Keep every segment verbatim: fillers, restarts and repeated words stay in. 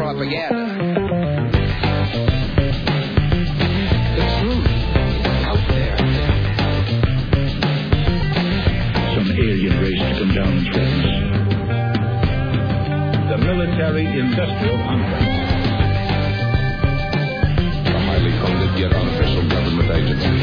propaganda. The truth is out there. Some alien race to come down and threaten us. The military-industrial complex. A highly funded yet unofficial government agency.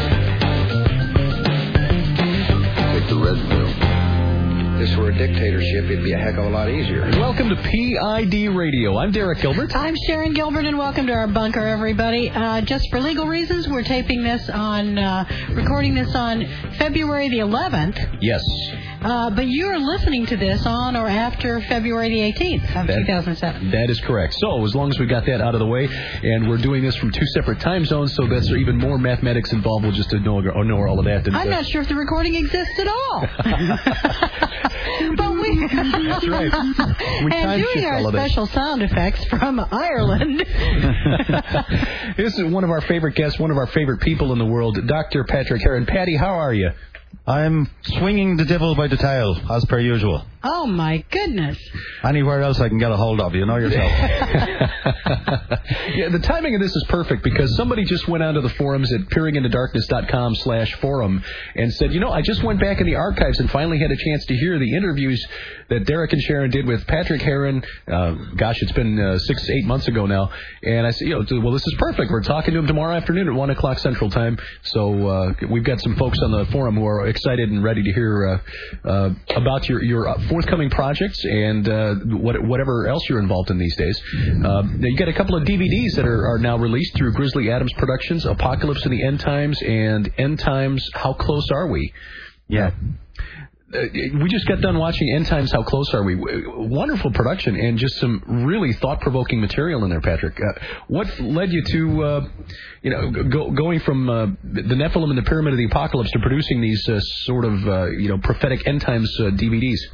Take the red pill. If this were a dictatorship, it'd be a heck of a lot easier. Welcome to P I D Radio. I'm Derek Gilbert. I'm Sharon Gilbert, and welcome to our bunker, everybody. Uh, just for legal reasons, we're taping this on, uh, recording this on February the eleventh. Yes. Uh, but you're listening to this on or after February the eighteenth of that, two thousand seven. That is correct. So as long as we got that out of the way, and we're doing this from two separate time zones, so that's even more mathematics involved. We'll just ignore, ignore all of that. I'm not sure if the recording exists at all. But we... That's right. We and doing our special sound effects from Ireland. This is one of our favorite guests, one of our favorite people in the world, Doctor Patrick Heron. Patty, how are you? I'm swinging the devil by the tail, as per usual. Oh, my goodness. Anywhere else I can get a hold of, you know yourself. Yeah, the timing of this is perfect because somebody just went onto the forums at peeringintodarkness.com slash forum and said, you know, I just went back in the archives and finally had a chance to hear the interviews that Derek and Sharon did with Patrick Heron. Uh, gosh, it's been uh, six, eight months ago now. And I said, you know, well, this is perfect. We're talking to him tomorrow afternoon at one o'clock Central Time. So uh, we've got some folks on the forum who are excited and ready to hear uh, uh, about your, your forthcoming projects and uh, what, whatever else you're involved in these days. Uh, you got a couple of D V Ds that are, are now released through Grizzly Adams Productions, Apocalypse in the End Times and End Times, How Close Are We? Yeah. Uh, we just got done watching End Times, How Close Are We? Wonderful production and just some really thought-provoking material in there, Patrick. Uh, what led you to, uh, you know, go, going from uh, the Nephilim and the Pyramid of the Apocalypse to producing these uh, sort of, uh, you know, prophetic End Times uh, D V Ds?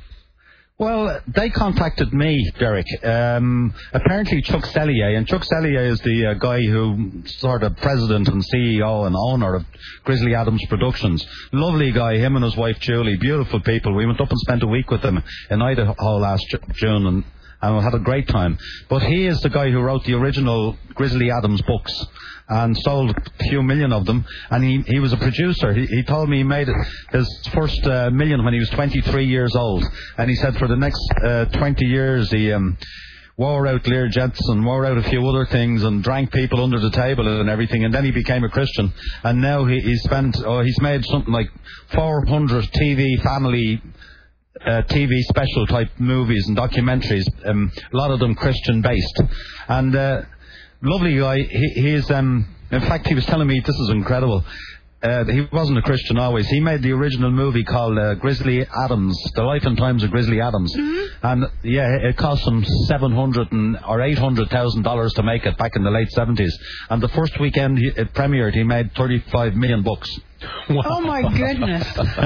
Well, they contacted me, Derek. Um, apparently Chuck Sellier, and Chuck Sellier is the uh, guy who sort of president and C E O and owner of Grizzly Adams Productions. Lovely guy, him and his wife Julie, beautiful people. We went up and spent a week with them in Idaho last June and, and we had a great time. But he is the guy who wrote the original Grizzly Adams books and sold a few million of them, and he, he was a producer. He, he told me he made his first uh, million when he was twenty-three years old, and he said for the next uh, twenty years he um, wore out Lear Jets and wore out a few other things and drank people under the table and everything, and then he became a Christian, and now he, he spent, oh, he's made something like four hundred T V family Uh, T V special type movies and documentaries, um, a lot of them Christian based, and uh, lovely guy. He, he's um, in fact he was telling me this is incredible. Uh, he wasn't a Christian always. He made the original movie called uh, Grizzly Adams, The Life and Times of Grizzly Adams, mm-hmm. and yeah, it cost him seven hundred or eight hundred thousand dollars to make it back in the late seventies. And the first weekend he, it premiered, he made thirty-five million bucks. Wow. Oh my goodness!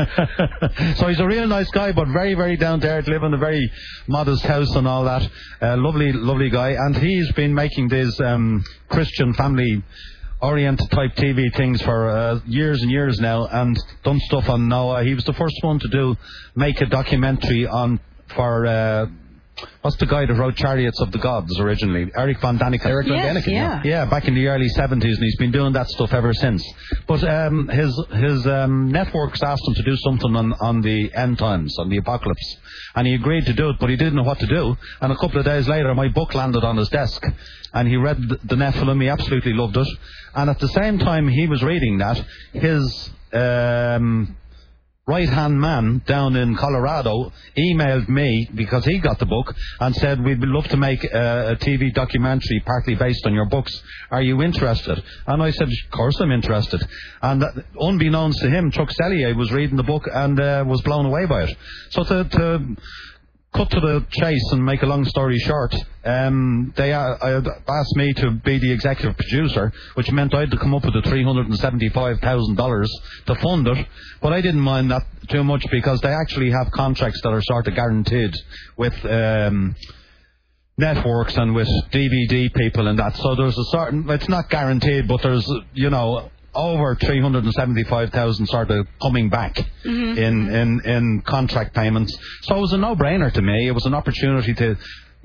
So he's a real nice guy, but very, very down to earth. Live in a very modest house and all that. Uh, lovely, lovely guy, and he's been making these um, Christian family oriented type T V things for uh, years and years now, and done stuff on Noah. He was the first one to do make a documentary on for uh, what's the guy that wrote Chariots of the Gods originally? Eric Von Daniken. Eric Von yes, Daniken. Yeah. yeah, back in the early seventies, and he's been doing that stuff ever since. But um, his his um, networks asked him to do something on, on the end times, on the apocalypse, and he agreed to do it, but he didn't know what to do. And a couple of days later, my book landed on his desk, and he read the, the Nephilim. He absolutely loved it. And at the same time he was reading that, his um, right-hand man down in Colorado emailed me because he got the book and said, we'd love to make a, a T V documentary partly based on your books. Are you interested? And I said, of course I'm interested. And uh, unbeknownst to him, Chuck Sellier was reading the book and uh, was blown away by it. So to... to cut to the chase and make a long story short, um, they uh, asked me to be the executive producer, which meant I had to come up with the three hundred seventy-five thousand dollars to fund it. But I didn't mind that too much because they actually have contracts that are sort of guaranteed with um, networks and with D V D people and that. So there's a certain, it's not guaranteed, but there's, you know, over three hundred seventy-five thousand sort of coming back mm-hmm. in, in, in contract payments. So it was a no-brainer to me. It was an opportunity to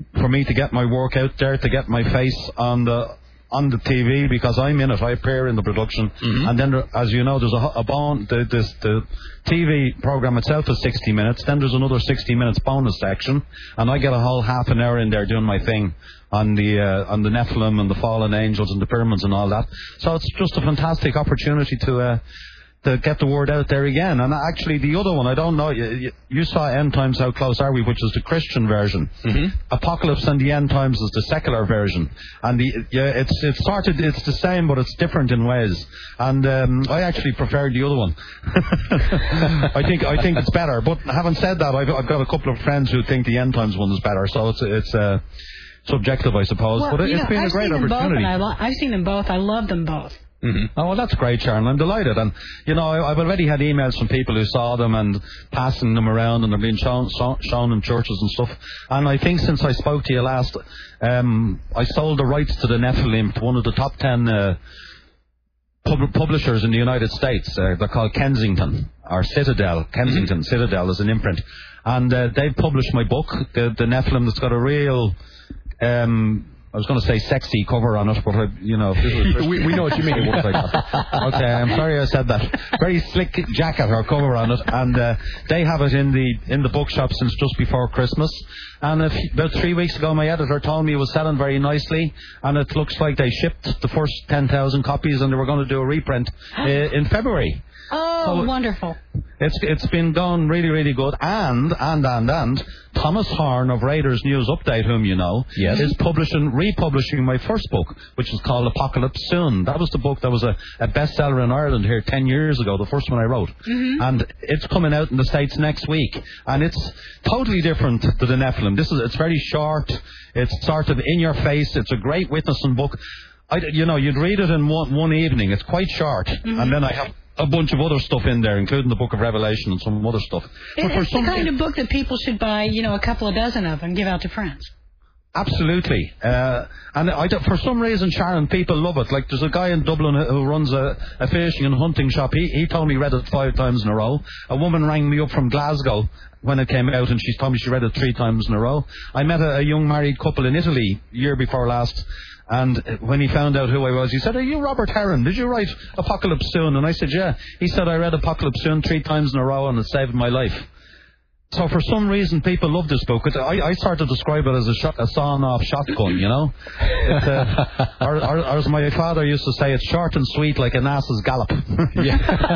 for me to get my work out there, to get my face on the on the T V, because I'm in it. I appear in the production, mm-hmm. and then, there, as you know, there's a, a bon- the, this, the T V program itself is sixty minutes. Then there's another sixty minutes bonus section, and I get a whole half an hour in there doing my thing on the uh, on the Nephilim and the fallen angels and the pyramids and all that. So it's just a fantastic opportunity to. Uh, to get the word out there again. And actually the other one, I don't know, you, you saw End Times, How Close Are We, which is the Christian version. Mm-hmm. Apocalypse and the End Times is the secular version. And the, yeah, it's it's sort of, it's the same, but it's different in ways. And um, I actually prefer the other one. I think I think it's better. But having said that, I've, I've got a couple of friends who think the End Times one is better. So it's it's uh, subjective, I suppose. Well, but it, it's know, been I've a great seen them opportunity. Both, and I lo- I've seen them both. I love them both. Mm-hmm. Oh, well, that's great, Sharon. I'm delighted. And, you know, I, I've already had emails from people who saw them and passing them around, and they're being shown, shown, shown in churches and stuff. And I think since I spoke to you last, um, I sold the rights to the Nephilim to one of the top ten uh, pub- publishers in the United States. Uh, they're called Kensington, or Citadel. Kensington, mm-hmm. Citadel is an imprint. And uh, they've published my book, the, the Nephilim, that's got a real... Um, I was going to say sexy cover on it, but, I, you know... we, we know what you mean. Like okay, I'm sorry I said that. Very slick jacket or cover on it, and uh, they have it in the in the bookshop since just before Christmas. And if, about three weeks ago, my editor told me it was selling very nicely, and it looks like they shipped the first ten thousand copies, and they were going to do a reprint uh, in February. Oh, so wonderful. It's it's been done really, really good. And, and, and, and, Thomas Horn of Raiders News Update, whom you know, yes. is publishing, republishing my first book, which is called Apocalypse Soon. That was the book that was a, a bestseller in Ireland here ten years ago, the first one I wrote. Mm-hmm. And it's coming out in the States next week. And it's totally different to the Nephilim. This is, it's very short. It's sort of in your face. It's a great witnessing book. I, you know, you'd read it in one, one evening. It's quite short. Mm-hmm. And then I have a bunch of other stuff in there, including the Book of Revelation and some other stuff. It, but for it's the kind of book that people should buy, you know, a couple of dozen of and give out to friends. Absolutely. Uh, and I, for some reason, Sharon, people love it. Like, there's a guy in Dublin who runs a, a fishing and hunting shop. He, he told me he read it five times in a row. A woman rang me up from Glasgow when it came out, and she told me she read it three times in a row. I met a, a young married couple in Italy year before last, and when he found out who I was, he said, "Are you Robert Herron? Did you write Apocalypse Soon?" And I said, "Yeah." He said, "I read Apocalypse Soon three times in a row, and it saved my life." So for some reason, people love this book. I, I sort of describe it as a, shot, a sawn-off shotgun, you know? It's, uh, or, or, or as my father used to say, it's short and sweet like an ass's gallop. Yeah.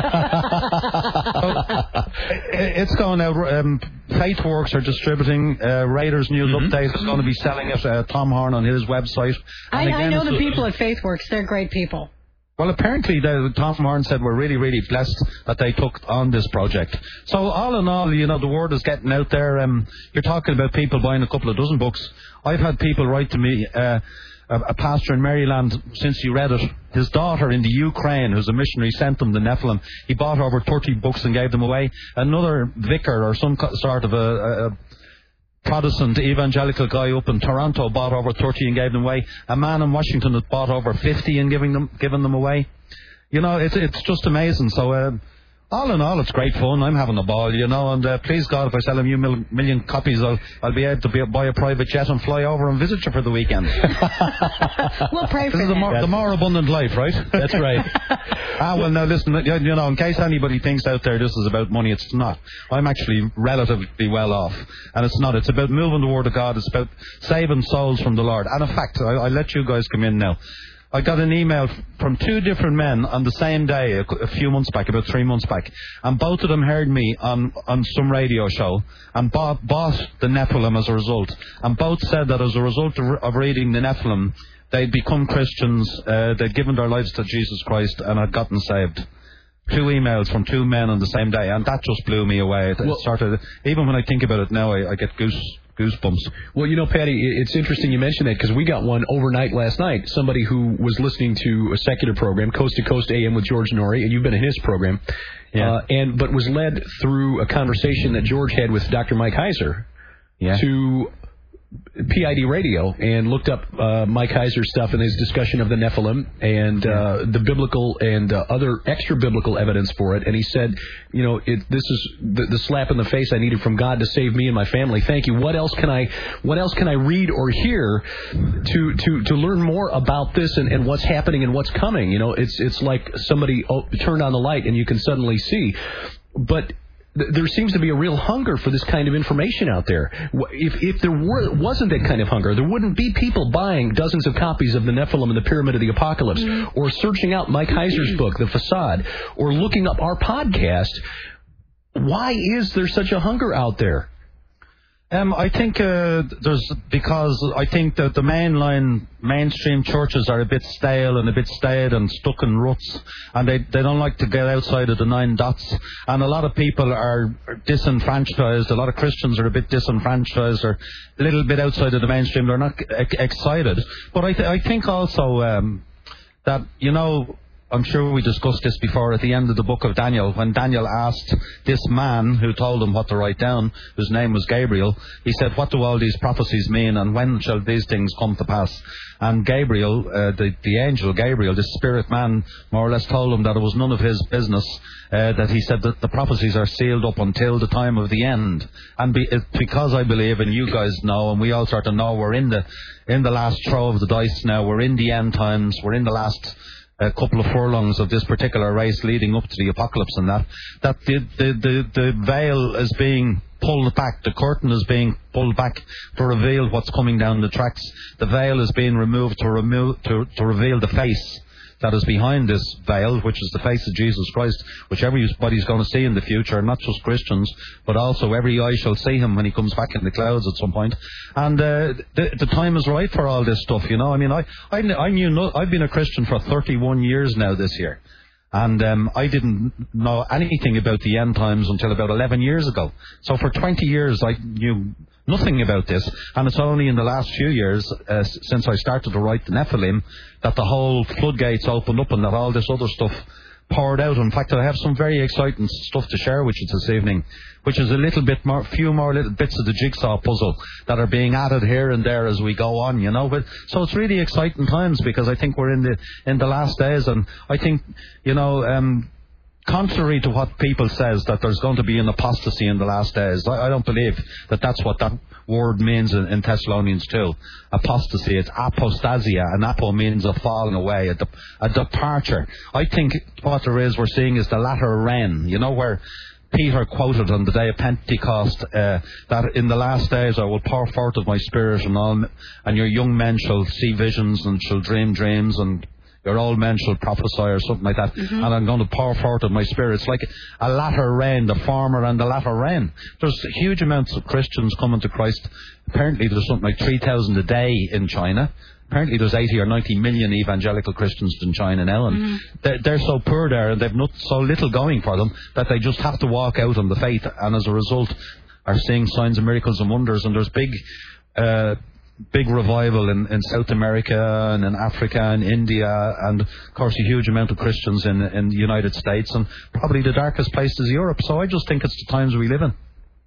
So, it's going out. Um, Faithworks are distributing. Uh, Raiders News mm-hmm. Update is going to be selling it. Uh, Tom Horn on his website. I, again, I know the people at Faithworks. They're great people. Well, apparently, the, Tom Horn said we're really, really blessed that they took on this project. So, all in all, you know, the word is getting out there. Um, you're talking about people buying a couple of dozen books. I've had people write to me, uh, a, a pastor in Maryland, since he read it, his daughter in the Ukraine, who's a missionary, sent them the Nephilim. He bought over thirty books and gave them away. Another vicar or some sort of a... a, a Protestant evangelical guy up in Toronto bought over thirty and gave them away. A man in Washington that bought over fifty and giving them giving them away. You know, it's it's just amazing. So uh, all in all, it's great fun. I'm having a ball, you know. And uh, please God, if I sell a few mil- million copies, I'll I'll be able to be, buy a private jet and fly over and visit you for the weekend. We'll pray for this is the more, the more abundant life, right? That's right. Ah, well, now listen, you know, in case anybody thinks out there this is about money, it's not. I'm actually relatively well off, and it's not. It's about moving the Word of God. It's about saving souls from the Lord. And in fact, I, I let you guys come in now. I got an email from two different men on the same day a, a few months back, about three months back, and both of them heard me on, on some radio show and bought, bought the Nephilim as a result. And both said that as a result of, of reading the Nephilim, they'd become Christians, uh, they'd given their lives to Jesus Christ and had gotten saved. Two emails from two men on the same day, and that just blew me away. It, well, it started, even when I think about it now, I, I get goose. Goosebumps. Well, you know, Patty, it's interesting you mentioned that because we got one overnight last night. Somebody who was listening to a secular program, Coast to Coast A M with George Norrie, and you've been in his program, yeah. uh, and but was led through a conversation that George had with Doctor Mike Heiser yeah. to P I D Radio and looked up uh, Mike Heiser's stuff and his discussion of the Nephilim and uh, the biblical and uh, other extra biblical evidence for it. And he said, you know, it, this is the, the slap in the face I needed from God to save me and my family. Thank you. What else can I What else can I read or hear to to, to learn more about this and, and what's happening and what's coming? You know, it's it's like somebody oh, turned on the light and you can suddenly see. But there seems to be a real hunger for this kind of information out there. If if there were, wasn't that kind of hunger, there wouldn't be people buying dozens of copies of the Nephilim and the Pyramid of the Apocalypse, mm-hmm. or searching out Mike Heiser's book, The Facade, or looking up our podcast. Why is there such a hunger out there? Um, I think uh, there's because I think that the mainline mainstream churches are a bit stale and a bit staid and stuck in ruts, and they they don't like to get outside of the nine dots. And a lot of people are disenfranchised. A lot of Christians are a bit disenfranchised, or a little bit outside of the mainstream. They're not e- excited. But I th- I think also um, that you know. I'm sure we discussed this before at the end of the book of Daniel, when Daniel asked this man who told him what to write down, whose name was Gabriel, he said, what do all these prophecies mean and when shall these things come to pass? And Gabriel, uh, the, the angel Gabriel, the spirit man, more or less told him that it was none of his business, uh, that he said that the prophecies are sealed up until the time of the end. And be, it, because I believe, and you guys know, and we all sort of know, we're in the, in the last throw of the dice now, we're in the end times, we're in the last a couple of furlongs of this particular race leading up to the apocalypse, and that that the the the, the veil is being pulled back, the curtain is being pulled back to reveal what's coming down the tracks. The veil is being removed to remove to, to reveal the face that is behind this veil, which is the face of Jesus Christ, which everybody's going to see in the future, not just Christians, but also every eye shall see him when he comes back in the clouds at some point. And uh, the, the time is right for all this stuff, you know. I mean, I I, I knew no, I've been a Christian for thirty-one years now this year. And um, I didn't know anything about the end times until about eleven years ago. So for twenty years, I knew nothing about this. And it's only in the last few years, uh, since I started to write the Nephilim, that the whole floodgates opened up and that all this other stuff poured out. In fact, I have some very exciting stuff to share with you this evening, which is a little bit more, few more little bits of the jigsaw puzzle that are being added here and there as we go on, you know. But so it's really exciting times, because I think we're in the in the last days, and I think, you know, um, contrary to what people says that there's going to be an apostasy in the last days, I, I don't believe that that's what that word means in, in Thessalonians two. Apostasy, it's apostasia, and apo means a falling away, a, de- a departure. I think what there is, we're seeing is the latter rain, you know, where Peter quoted on the day of Pentecost, uh, that in the last days I will pour forth of my spirit, and all, and your young men shall see visions and shall dream dreams, and your old men shall prophesy, or something like that, mm-hmm. and I'm going to pour forth of my spirit. It's like a latter rain, the former and the latter rain. There's huge amounts of Christians coming to Christ. Apparently there's something like three thousand a day in China. Apparently there's eighty or ninety million evangelical Christians in China now, and mm. they're, they're so poor there, and they've not so little going for them, that they just have to walk out on the faith, and as a result are seeing signs and miracles and wonders. And there's big uh, big revival in, in South America and in Africa and India, and of course a huge amount of Christians in, in the United States, and probably the darkest place is Europe. So I just think it's the times we live in.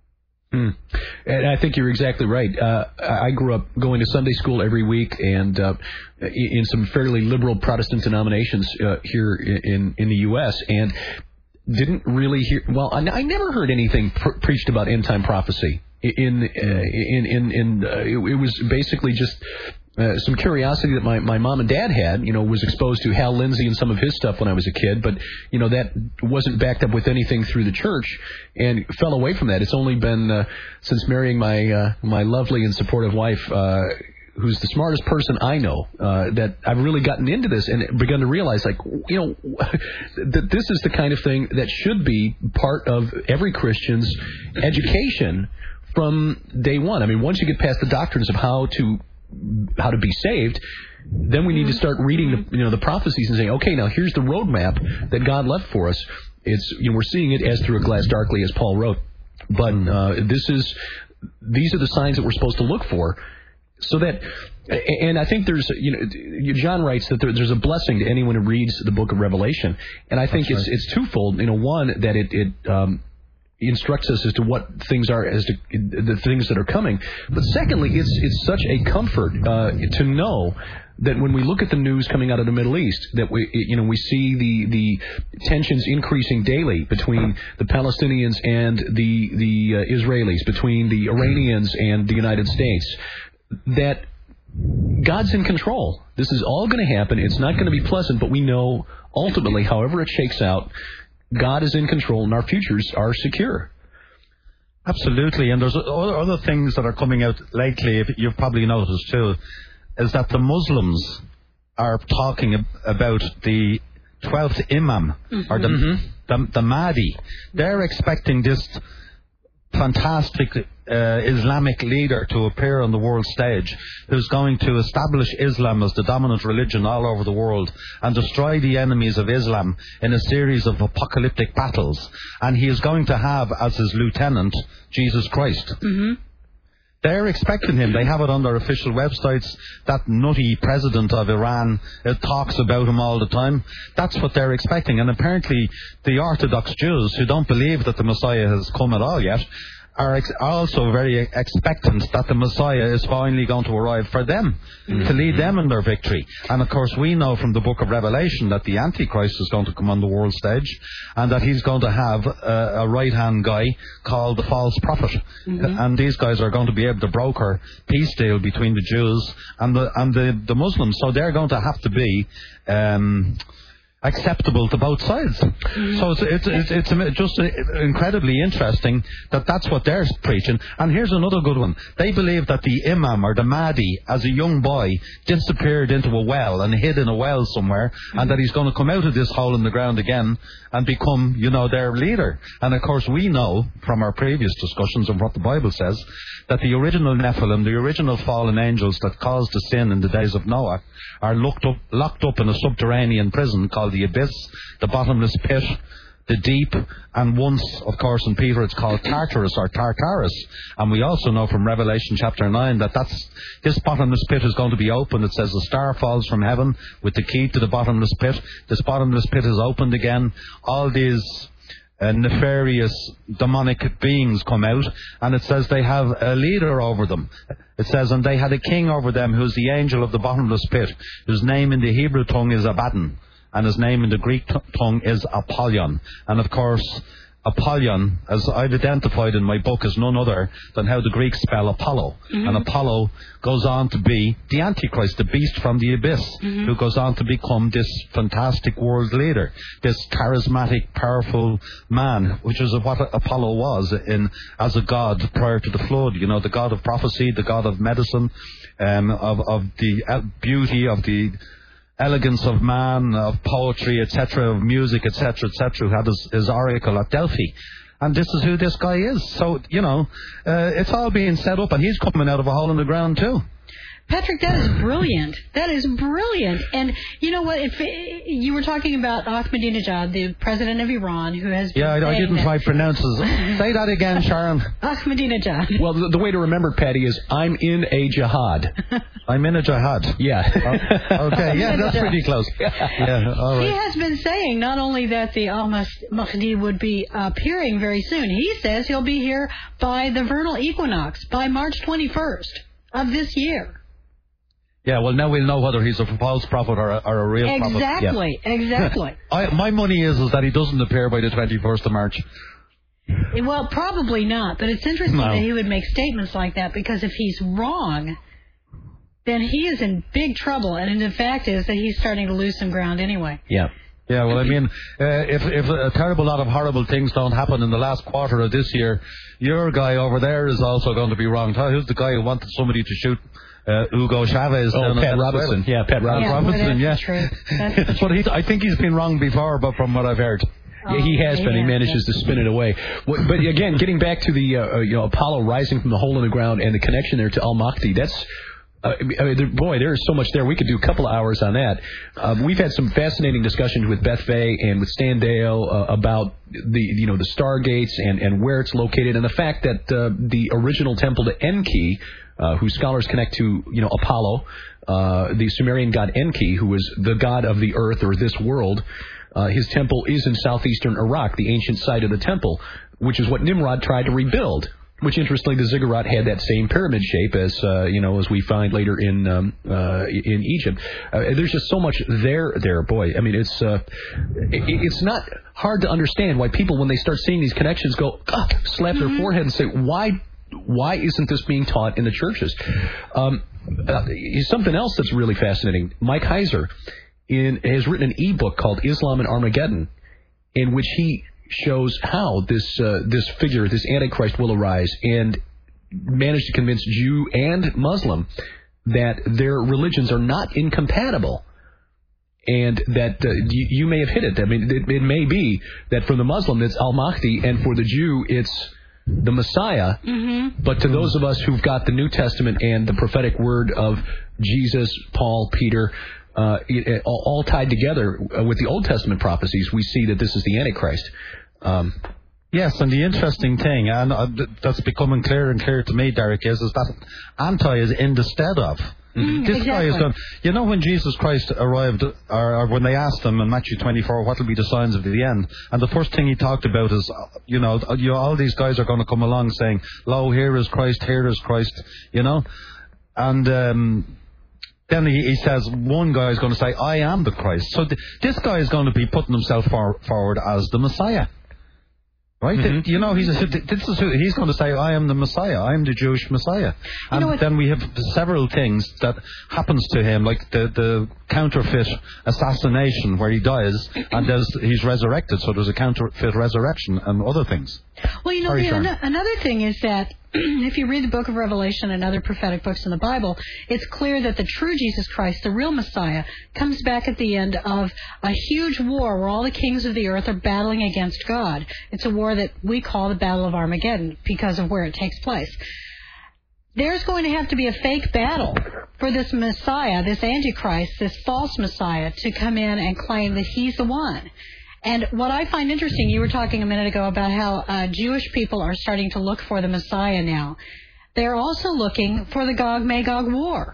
Hmm. And I think you're exactly right. Uh, I grew up going to Sunday school every week, and uh, in some fairly liberal Protestant denominations uh, here in in the U S, and didn't really hear. Well, I, I never heard anything pr- preached about end time prophecy. In uh, in in in uh, it, it was basically just uh, some curiosity that my, my mom and dad had. You know, was exposed to Hal Lindsey and some of his stuff when I was a kid, but you know that wasn't backed up with anything through the church, and fell away from that. It's only been uh, since marrying my uh, my lovely and supportive wife, uh, who's the smartest person I know, uh, that I've really gotten into this and begun to realize, like, you know, that this is the kind of thing that should be part of every Christian's education from day one. I mean, once you get past the doctrines of how to how to be saved, then we need to start reading the you know the prophecies and saying, okay, now here's the roadmap that God left for us. It's you know we're seeing it as through a glass darkly, as Paul wrote, but uh, this is these are the signs that we're supposed to look for, so that. And I think there's, you know, John writes that there, there's a blessing to anyone who reads the book of Revelation, and I think That's it's right. it's twofold. You know, one that it it um, instructs us as to what things are, as to the things that are coming. But secondly, it's it's such a comfort uh, to know that when we look at the news coming out of the Middle East, that we you know we see the the tensions increasing daily between the Palestinians and the the uh, Israelis, between the Iranians and the United States, that God's in control. This is all going to happen. It's not going to be pleasant, but we know ultimately, however it shakes out, God is in control and our futures are secure. Absolutely, and there's other, other things that are coming out lately, if you've probably noticed too, is that the Muslims are talking ab- about the twelfth Imam, mm-hmm. or the, mm-hmm. the, the Mahdi. They're expecting this fantastic uh, Islamic leader to appear on the world stage, who's going to establish Islam as the dominant religion all over the world and destroy the enemies of Islam in a series of apocalyptic battles. And he is going to have as his lieutenant Jesus Christ. Mm-hmm. They're expecting him. They have it on their official websites. That nutty president of Iran it talks about him all the time. That's what they're expecting. And apparently the Orthodox Jews, who don't believe that the Messiah has come at all yet, are ex- also very expectant that the Messiah is finally going to arrive for them, mm-hmm. to lead them in their victory. And of course we know from the book of Revelation that the Antichrist is going to come on the world stage, and that he's going to have a, a right-hand guy called the false prophet. Mm-hmm. And these guys are going to be able to broker peace deal between the Jews and the and the, the Muslims. So they're going to have to be Um, acceptable to both sides. Mm-hmm. So it's it's it's, it's just incredibly interesting that that's what they're preaching. And here's another good one. They believe that the Imam or the Mahdi, as a young boy, disappeared into a well and hid in a well somewhere, mm-hmm. and that he's going to come out of this hole in the ground again and become, you know, their leader. And of course we know from our previous discussions and what the Bible says that the original Nephilim, the original fallen angels that caused the sin in the days of Noah, are locked up locked up in a subterranean prison called the Abyss, the bottomless pit, the deep, and once, of course, in Peter it's called Tartarus or Tartarus. And we also know from Revelation chapter nine that that's, this bottomless pit is going to be opened. It says the star falls from heaven with the key to the bottomless pit. This bottomless pit is opened again. All these uh, nefarious demonic beings come out, and it says they have a leader over them. It says, and they had a king over them who's the angel of the bottomless pit, whose name in the Hebrew tongue is Abaddon, and his name in the Greek t- tongue is Apollyon. And of course, Apollyon, as I've identified in my book, is none other than how the Greeks spell Apollo. Mm-hmm. And Apollo goes on to be the Antichrist, the beast from the abyss, mm-hmm. who goes on to become this fantastic world leader, this charismatic, powerful man, which is what Apollo was in as a god prior to the flood. You know, the god of prophecy, the god of medicine, um, of, of the beauty, of the elegance of man, of poetry, et cetera, of music, et cetera, et cetera, who had his, his oracle at Delphi. And this is who this guy is. So, you know, uh, it's all being set up, and he's coming out of a hole in the ground, too. Patrick, that is brilliant. That is brilliant. And you know what? If you were talking about Ahmadinejad, the president of Iran, who has been yeah, I, I didn't quite pronounce his. Say that again, Sharon. Ahmadinejad. Well, the, the way to remember, Patty, is I'm in a jihad. I'm in a jihad. Yeah. Oh, okay. Yeah, that's pretty close. Yeah. All right. He has been saying not only that the Al-Mahdi would be appearing very soon. He says he'll be here by the vernal equinox, by March twenty-first of this year. Yeah, well, now we'll know whether he's a false prophet or a, or a real exactly, prophet. Exactly, yeah. exactly. I, my money is, is that he doesn't appear by the twenty-first of March. Well, probably not, but it's interesting no. that he would make statements like that, because if he's wrong, then he is in big trouble, and the fact is that he's starting to lose some ground anyway. Yeah. Yeah, well, I mean, uh, if if a terrible lot of horrible things don't happen in the last quarter of this year, your guy over there is also going to be wrong. Who's the guy who wanted somebody to shoot Uh, Hugo Chavez? Oh, Pat Robertson. Yeah, Pat Robertson. Yeah, Robertson, that's yeah. true. That's but he, I think he's been wrong before, but from what I've heard. Oh, yeah, he has been. He manages to spin it away. But again, getting back to the uh, you know Apollo rising from the hole in the ground and the connection there to Al-Mahdi, that's uh, I mean, boy, there is so much there. We could do a couple of hours on that. Uh, we've had some fascinating discussions with Beth Vey and with Stan Dale uh, about the you know the Stargates and, and where it's located, and the fact that uh, the original temple to Enki, Uh, whose scholars connect to, you know, Apollo, uh, the Sumerian god Enki, who was the god of the earth or this world. Uh, his temple is in southeastern Iraq, the ancient site of the temple. which is what Nimrod tried to rebuild. Which, interestingly, the ziggurat had that same pyramid shape as uh, you know as we find later in um, uh, in Egypt. Uh, there's just so much there, there, boy. I mean, it's uh, it, it's not hard to understand why people, when they start seeing these connections, go ah, slap their mm-hmm. forehead and say, why why isn't this being taught in the churches? Um, uh, something else that's really fascinating. Mike Heiser in has written an ebook called Islam and Armageddon, in which he shows how this uh, this figure, this Antichrist, will arise, and manage to convince Jew and Muslim that their religions are not incompatible, and that uh, you, you may have hit it. I mean, it, it may be that for the Muslim it's Al-Mahdi, and for the Jew it's the Messiah, mm-hmm. but to those of us who've got the New Testament and the prophetic word of Jesus, Paul, Peter, uh, it, it, all, all tied together uh, with the Old Testament prophecies, we see that this is the Antichrist. Um, yes, and the interesting thing, and uh, that's becoming clearer and clearer to me, Derek, is, is that anti is in the stead of. Mm, this exactly. guy is going. You know, when Jesus Christ arrived, or, or when they asked him in Matthew twenty-four, what will be the signs of the end? And the first thing he talked about is, you know, you know all these guys are going to come along saying, "Lo, here is Christ, here is Christ," you know, and. Um, Then he, he says, one guy is going to say, I am the Christ. So th- this guy is going to be putting himself for, forward as the Messiah. Right? Mm-hmm. The, you know, he's, a, this is who, he's going to say, I am the Messiah. I am the Jewish Messiah. And you know then we have several things that happens to him, like the, the counterfeit assassination where he dies, and there's, he's resurrected. So there's a counterfeit resurrection and other things. Well, you know, Sorry, the, an- another thing is that if you read the book of Revelation and other prophetic books in the Bible, it's clear that the true Jesus Christ, the real Messiah, comes back at the end of a huge war where all the kings of the earth are battling against God. It's a war that we call the Battle of Armageddon because of where it takes place. There's going to have to be a fake battle for this Messiah, this Antichrist, this false Messiah, to come in and claim that he's the one. And what I find interesting, you were talking a minute ago about how uh, Jewish people are starting to look for the Messiah now. They're also looking for the Gog-Magog war.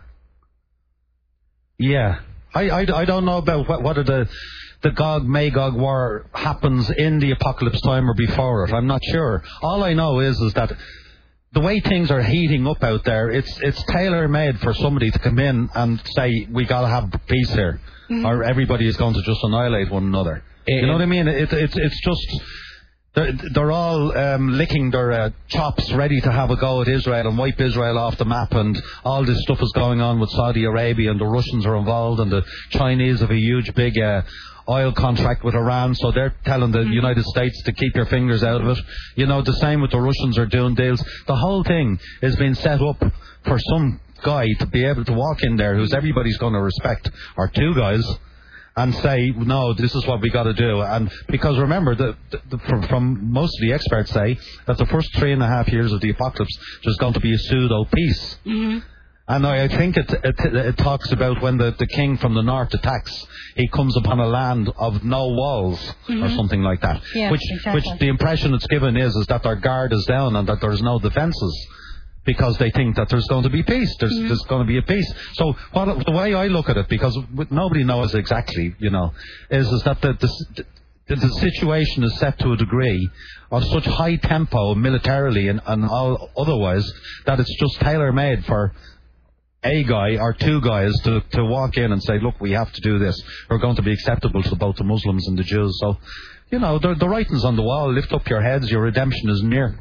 Yeah. I, I, I don't know about what, whether the, the Gog-Magog war happens in the apocalypse time or before it. I'm not sure. All I know is, is that the way things are heating up out there, it's it's tailor-made for somebody to come in and say, we got to have peace here, mm-hmm. or everybody is going to just annihilate one another. You know what I mean? It, it, it's just, they're, they're all um, licking their uh, chops, ready to have a go at Israel and wipe Israel off the map, and all this stuff is going on with Saudi Arabia, and the Russians are involved, and the Chinese have a huge big uh, oil contract with Iran, so they're telling the United States to keep your fingers out of it. You know, the same with the Russians are doing deals. The whole thing is being set up for some guy to be able to walk in there who's everybody's going to respect, or two guys, and say, no, this is what we got to do. And because remember, the, the, from, from most of the experts say that the first three and a half years of the apocalypse, there's going to be a pseudo peace. Mm-hmm. And I, I think it, it, it talks about when the, the king from the north attacks, he comes upon a land of no walls, mm-hmm. or something like that. Yeah, which, exactly. which the impression it's given is, is that their guard is down and that there's no defences, because they think that there's going to be peace. There's, mm-hmm. there's going to be a peace. So what, the way I look at it, because nobody knows exactly, you know, is, is that the, the, the, the situation is set to a degree of such high tempo militarily and, and all otherwise that it's just tailor-made for a guy or two guys to, to walk in and say, look, we have to do this. We're going to be acceptable to both the Muslims and the Jews. So, you know, the, the writing's on the wall. Lift up your heads. Your redemption is near.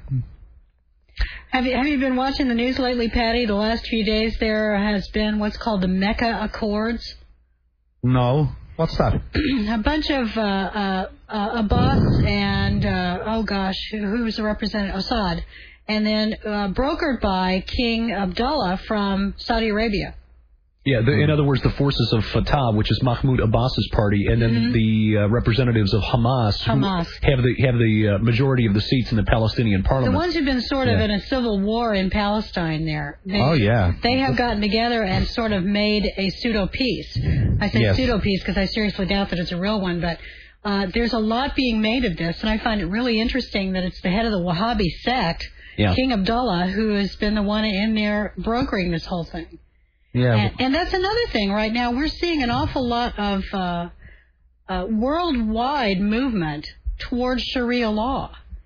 Have you, have you been watching the news lately, Patty? The last few days there has been what's called the Mecca Accords. No. What's that? A bunch of uh, uh, uh, Abbas and, uh, oh gosh, who was the representative? Assad. And then uh, brokered by King Abdullah from Saudi Arabia. Yeah, the, in other words, the forces of Fatah, which is Mahmoud Abbas's party, and then mm-hmm. the uh, representatives of Hamas, Hamas. who have the have the uh, majority of the seats in the Palestinian parliament. The ones who've been sort of yeah. in a civil war in Palestine there. They, oh, yeah. They have gotten together and sort of made a pseudo-peace. I say yes. pseudo-peace because I seriously doubt that it's a real one, but uh, there's a lot being made of this, and I find it really interesting that it's the head of the Wahhabi sect, yeah. King Abdullah, who has been the one in there brokering this whole thing. Yeah, and, and that's another thing right now. We're seeing an awful lot of uh, uh, worldwide movement towards Sharia law.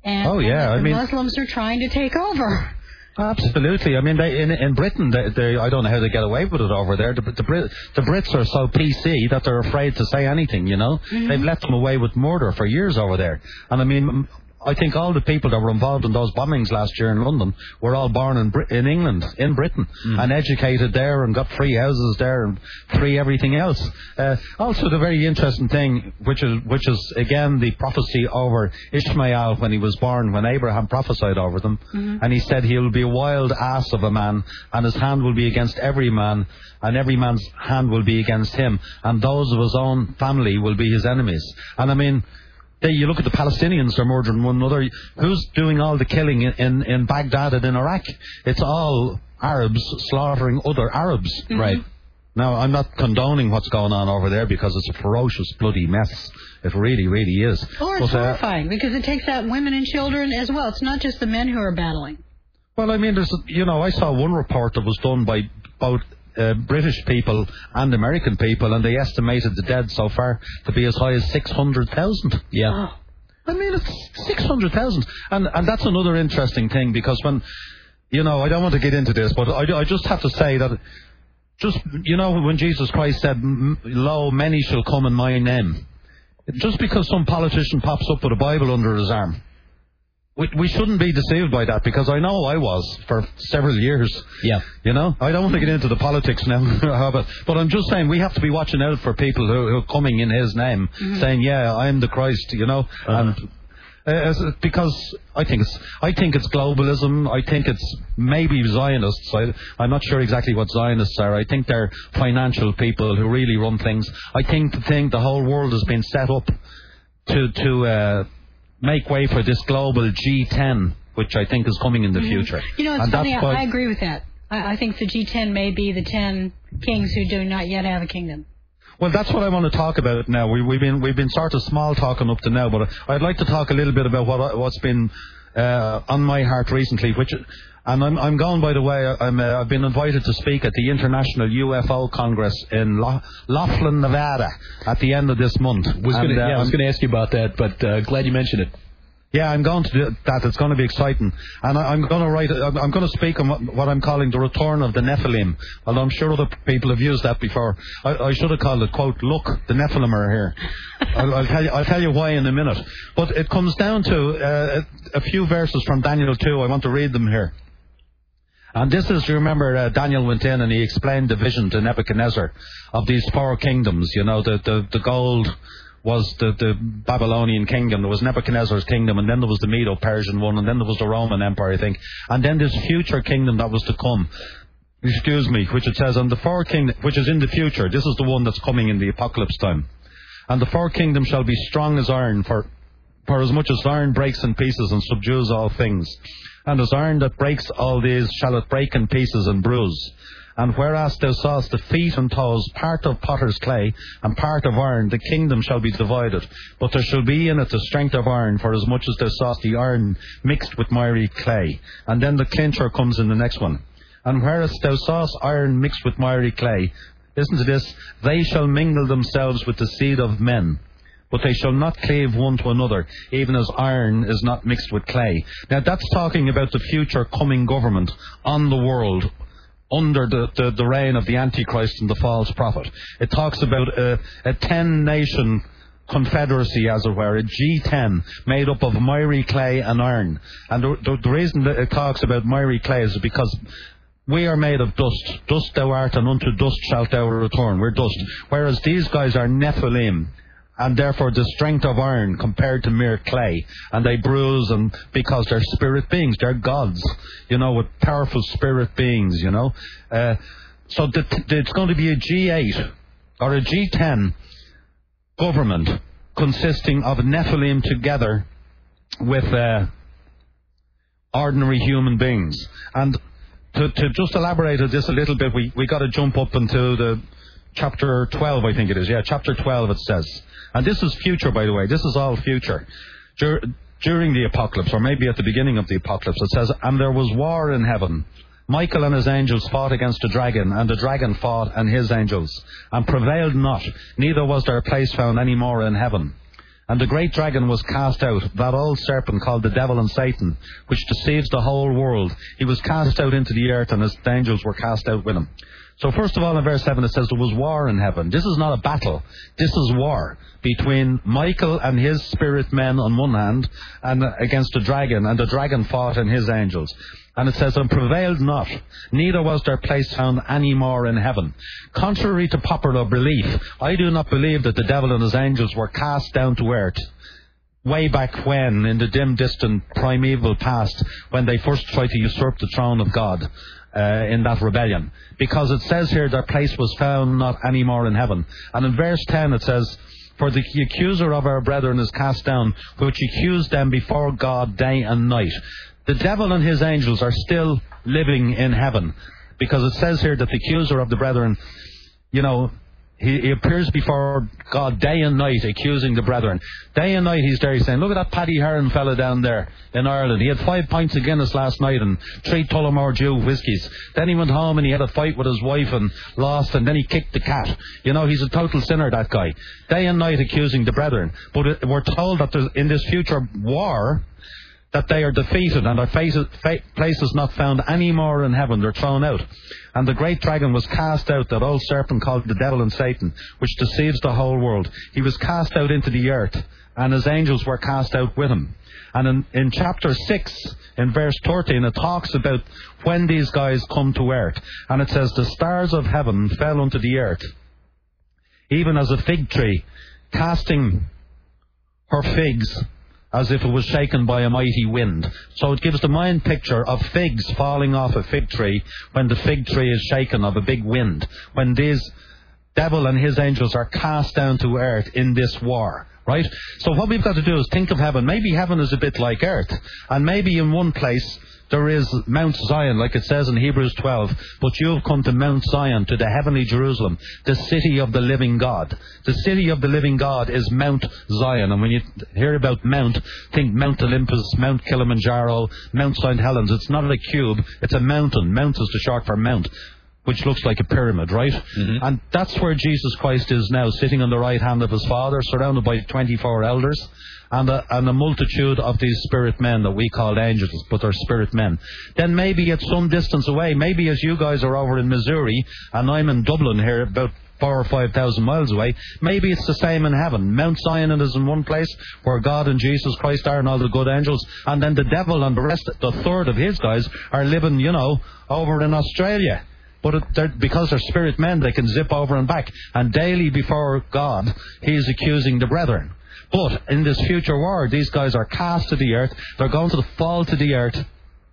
And, Oh, yeah, and I the mean- Muslims are trying to take over. Absolutely. I mean, they, in in Britain, they, they, I don't know how they get away with it over there. The, the, Brit, the Brits are so P C that they're afraid to say anything, you know. Mm-hmm. They've let them away with murder for years over there. And I mean, I think all the people that were involved in those bombings last year in London were all born in Brit- in England, in Britain, mm. and educated there and got free houses there and free everything else. Uh, also, the very interesting thing, which is which is again the prophecy over Ishmael when he was born, when Abraham prophesied over them, mm-hmm. and he said he will be a wild ass of a man, and his hand will be against every man, and every man's hand will be against him, and those of his own family will be his enemies. And I mean, They, you look at the Palestinians, they're murdering one another. Who's doing all the killing in, in, in Baghdad and in Iraq? It's all Arabs slaughtering other Arabs. Mm-hmm. Right. Now, I'm not condoning what's going on over there because it's a ferocious, bloody mess. It really, really is. Or it's but, uh, horrifying because it takes out women and children as well. It's not just the men who are battling. Well, I mean, there's, you know, I saw one report that was done by both Uh, British people and American people, and they estimated the dead so far to be as high as six hundred thousand. Yeah. Oh. I mean, it's six hundred thousand. And, and that's another interesting thing, because when, you know, I don't want to get into this, but I, I just have to say that, just, you know, when Jesus Christ said, lo, many shall come in my name, just because some politician pops up with a Bible under his arm, We, we shouldn't be deceived by that, because I know I was for several years. Yeah. You know, I don't want to get into the politics now, but, but I'm just saying we have to be watching out for people who, who are coming in his name, mm-hmm. saying, yeah, I'm the Christ, you know, uh-huh. and uh, because I think it's I think it's globalism. I think it's maybe Zionists. I, I'm not sure exactly what Zionists are. I think they're financial people who really run things. I think the thing, the whole world has been set up to to. Uh, make way for this global G ten, which I think is coming in the mm-hmm. future. You know, it's and funny, why... I agree with that. I, I think the G ten may be the ten kings who do not yet have a kingdom. Well, that's what I want to talk about now. We, we've been we've been sort of small talking up to now, but I'd like to talk a little bit about what what's been uh, on my heart recently, which... And I'm, I'm going, by the way, I'm, uh, I've been invited to speak at the International U F O Congress in Lo- Laughlin, Nevada, at the end of this month. Was and, gonna, uh, yeah, I was going to ask you about that, but uh, glad you mentioned it. Yeah, I'm going to do that. It's going to be exciting. And I, I'm going to write, I'm going to speak on what, what I'm calling the return of the Nephilim. Although I'm sure other people have used that before. I, I should have called it, quote, look, the Nephilim are here. I'll, I'll, tell you, I'll tell you why in a minute. But it comes down to uh, a, a few verses from Daniel two. I want to read them here. And this is, you remember, uh, Daniel went in and he explained the vision to Nebuchadnezzar of these four kingdoms. You know, the, the, the gold was the, the Babylonian kingdom. There was Nebuchadnezzar's kingdom, and then there was the Medo-Persian one, and then there was the Roman Empire, I think. And then this future kingdom that was to come, excuse me, which it says, on the four kingdom, which is in the future. This is the one that's coming in the apocalypse time. And the four kingdoms shall be strong as iron, for, for as much as iron breaks in pieces and subdues all things. And as iron that breaks all these shall it break in pieces and bruise. And whereas thou sawest the feet and toes, part of potter's clay, and part of iron, the kingdom shall be divided. But there shall be in it the strength of iron, for as much as thou sawest the iron mixed with miry clay. And then the clincher comes in the next one. And whereas thou sawest iron mixed with miry clay, listen to this, they shall mingle themselves with the seed of men, but they shall not cleave one to another, even as iron is not mixed with clay. Now that's talking about the future coming government on the world, under the, the, the reign of the Antichrist and the false prophet. It talks about a, a ten-nation confederacy, as it were, a G ten, made up of miry clay and iron. And the, the, the reason that it talks about miry clay is because we are made of dust. Dust thou art, and unto dust shalt thou return. We're dust. Whereas these guys are Nephilim, and therefore the strength of iron compared to mere clay. And they bruise, and because they're spirit beings, they're gods, you know, with powerful spirit beings, you know. Uh, so the, the, it's going to be a G eight or a G ten government consisting of Nephilim together with uh, ordinary human beings. And to, to just elaborate on this a little bit, we, we got to jump up into the chapter twelve, I think it is. Yeah, chapter twelve it says. And this is future, by the way. This is all future. Dur- during the apocalypse, or maybe at the beginning of the apocalypse, it says, and there was war in heaven. Michael and his angels fought against the dragon, and the dragon fought and his angels, and prevailed not, neither was there a place found any more in heaven. And the great dragon was cast out, that old serpent called the devil and Satan, which deceives the whole world. He was cast out into the earth, and his angels were cast out with him. So first of all, in verse seven, it says there was war in heaven. This is not a battle. This is war between Michael and his spirit men on one hand, and against the dragon, and the dragon fought and his angels. And it says, and prevailed not, neither was their place found any more in heaven. Contrary to popular belief, I do not believe that the devil and his angels were cast down to earth way back when, in the dim, distant, primeval past, when they first tried to usurp the throne of God uh, in that rebellion. Because it says here, their place was found not any more in heaven. And in verse ten it says, for the accuser of our brethren is cast down, which accused them before God day and night. The devil and his angels are still living in heaven, because it says here that the accuser of the brethren, you know, he, he appears before God day and night accusing the brethren. Day and night he's there, he's saying, look at that Paddy Heron fella down there in Ireland. He had five pints of Guinness last night and three Tullamore Dew whiskies. Then he went home and he had a fight with his wife and lost, and then he kicked the cat. You know, he's a total sinner, that guy. Day and night accusing the brethren. But it, we're told that there's, in this future war, that they are defeated, and their faces, fa- place is not found any more in heaven. They're thrown out. And the great dragon was cast out, that old serpent called the devil and Satan, which deceives the whole world. He was cast out into the earth, and his angels were cast out with him. And in, in chapter six, in verse thirteen, it talks about when these guys come to earth. And it says, the stars of heaven fell unto the earth, even as a fig tree, casting her figs, as if it was shaken by a mighty wind. So it gives the mind picture of figs falling off a fig tree when the fig tree is shaken of a big wind, when these devil and his angels are cast down to earth in this war, right? So what we've got to do is think of heaven. Maybe heaven is a bit like earth, and maybe in one place there is Mount Zion, like it says in Hebrews twelve, but you have come to Mount Zion, to the heavenly Jerusalem, the city of the living God. The city of the living God is Mount Zion. And when you hear about Mount, think Mount Olympus, Mount Kilimanjaro, Mount Saint Helens. It's not a cube, it's a mountain. Mount is the short for mount, which looks like a pyramid, right? Mm-hmm. And that's where Jesus Christ is now, sitting on the right hand of his Father, surrounded by twenty-four elders, and a, and a multitude of these spirit men that we call angels, but they're spirit men. Then maybe at some distance away, maybe as you guys are over in Missouri, and I'm in Dublin here, about four or five thousand miles away, maybe it's the same in heaven. Mount Zion is in one place, where God and Jesus Christ are and all the good angels, and then the devil and the rest, the third of his guys, are living, you know, over in Australia. But it, they're, because they're spirit men, they can zip over and back. And daily before God, he's accusing the brethren. But in this future war, these guys are cast to the earth. They're going to fall to the earth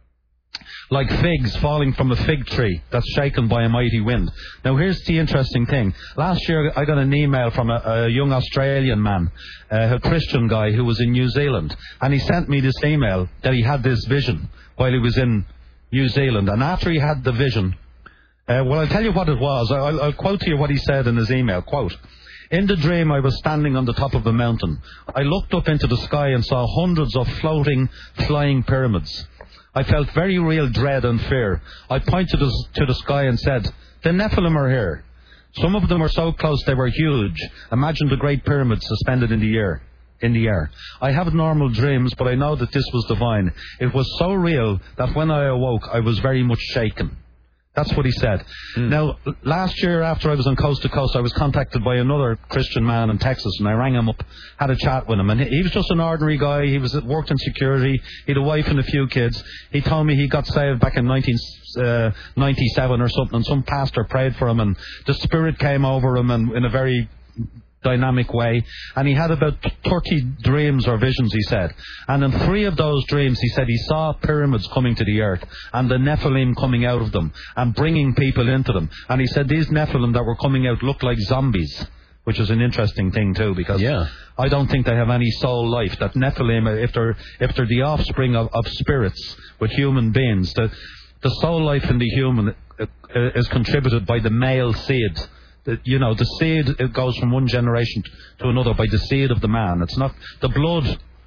like figs falling from a fig tree that's shaken by a mighty wind. Now, here's the interesting thing. Last year, I got an email from a, a young Australian man, uh, a Christian guy who was in New Zealand. And he sent me this email that he had this vision while he was in New Zealand. And after he had the vision, Uh, well, I'll tell you what it was. I'll, I'll quote to you what he said in his email. Quote, in the dream I was standing on the top of a mountain. I looked up into the sky and saw hundreds of floating, flying pyramids. I felt very real dread and fear. I pointed to the sky and said, the Nephilim are here. Some of them were so close they were huge. Imagine the great pyramids suspended in the air. In the air. I have normal dreams, but I know that this was divine. It was so real that when I awoke, I was very much shaken. That's what he said. Mm. Now, last year after I was on Coast to Coast, I was contacted by another Christian man in Texas, and I rang him up, had a chat with him, and he was just an ordinary guy. He was worked in security. He had a wife and a few kids. He told me he got saved back in nineteen ninety-seven or something, and some pastor prayed for him, and the Spirit came over him and in a very dynamic way, and he had about thirty dreams or visions, he said, and in three of those dreams he said he saw pyramids coming to the earth and the Nephilim coming out of them and bringing people into them, and he said these Nephilim that were coming out looked like zombies, which is an interesting thing too, because yeah. I don't think they have any soul life. That Nephilim, if they're if they're the offspring of, of spirits with human beings, the the soul life in the human is contributed by the male seed. You know, the seed, it goes from one generation to another by the seed of the man. It's not, the blood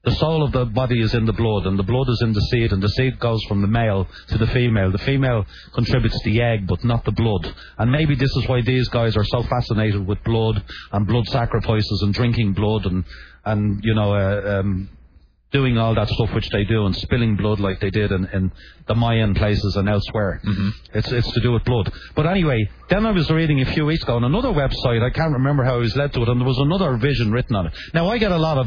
The soul of the body is in the blood, and the blood is in the seed, and the seed goes from the male to the female. The female contributes the egg, but not the blood. And maybe this is why these guys are so fascinated with blood and blood sacrifices and drinking blood and, and you know, uh, um, doing all that stuff which they do and spilling blood like they did in, in the Mayan places and elsewhere. Mm-hmm. It's it's to do with blood. But anyway, then I was reading a few weeks ago on another website, I can't remember how I was led to it, and there was another vision written on it. Now, I get a lot of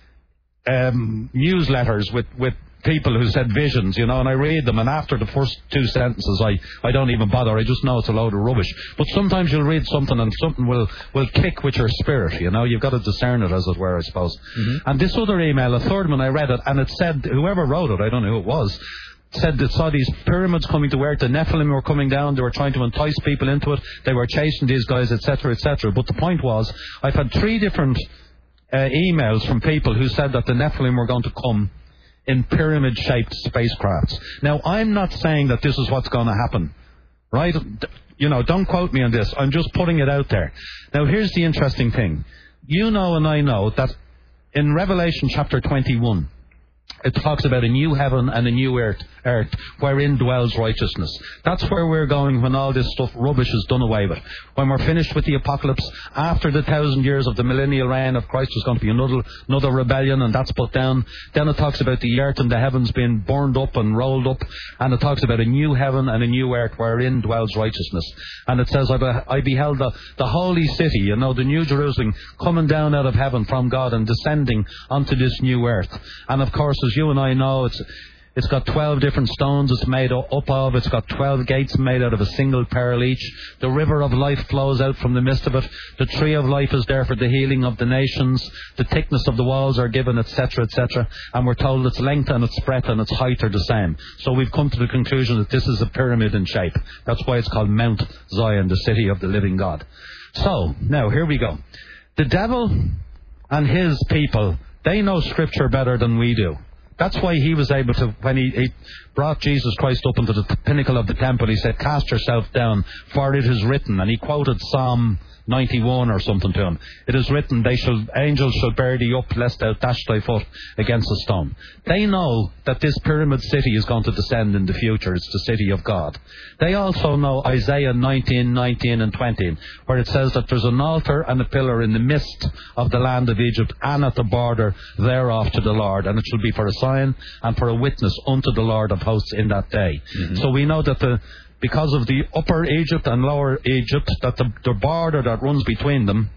Um, newsletters with, with people who said visions, you know, and I read them, and after the first two sentences, I, I don't even bother. I just know it's a load of rubbish. But sometimes you'll read something, and something will, will kick with your spirit, you know. You've got to discern it, as it were, I suppose. Mm-hmm. And this other email, a third one, I read it, and it said, whoever wrote it, I don't know who it was, said that saw these pyramids coming to earth, the Nephilim were coming down, they were trying to entice people into it, they were chasing these guys, et cetera, et cetera. But the point was, I've had three different Uh, emails from people who said that the Nephilim were going to come in pyramid-shaped spacecrafts. Now, I'm not saying that this is what's going to happen, right? You know, don't quote me on this. I'm just putting it out there. Now, here's the interesting thing. You know and I know that in Revelation chapter twenty-one, it talks about a new heaven and a new earth, earth wherein dwells righteousness. That's where we're going when all this stuff, rubbish, is done away with. When we're finished with the apocalypse, after the thousand years of the millennial reign of Christ, there's going to be another, another rebellion, and that's put down. Then it talks about the earth and the heavens being burned up and rolled up, and it talks about a new heaven and a new earth wherein dwells righteousness. And it says, I, be, I beheld the, the holy city, you know, the New Jerusalem, coming down out of heaven from God and descending onto this new earth. And of course, as you and I know, it's it's got twelve different stones it's made up of. It's got twelve gates made out of a single pearl each. The river of life flows out from the midst of it. The tree of life is there for the healing of the nations. The thickness of the walls are given, et cetera, et cetera. And we're told its length and its breadth and its height are the same. So we've come to the conclusion that this is a pyramid in shape. That's why it's called Mount Zion, the city of the living God. So, now, here we go. The devil and his people, they know Scripture better than we do. That's why he was able to, when he, he brought Jesus Christ up into the pinnacle of the temple, he said, cast yourself down, for it is written. And he quoted Psalm ninety-one or something to him. It is written, they shall, angels shall bear thee up, lest thou dash thy foot against a stone. They know that this pyramid city is going to descend in the future. It's the city of God. They also know Isaiah nineteen, nineteen and twenty, where it says that there's an altar and a pillar in the midst of the land of Egypt, and at the border thereof to the Lord, and it shall be for a sign and for a witness unto the Lord of hosts in that day. Mm-hmm. So we know that the because of the upper Egypt and lower Egypt, that the, the border that runs between them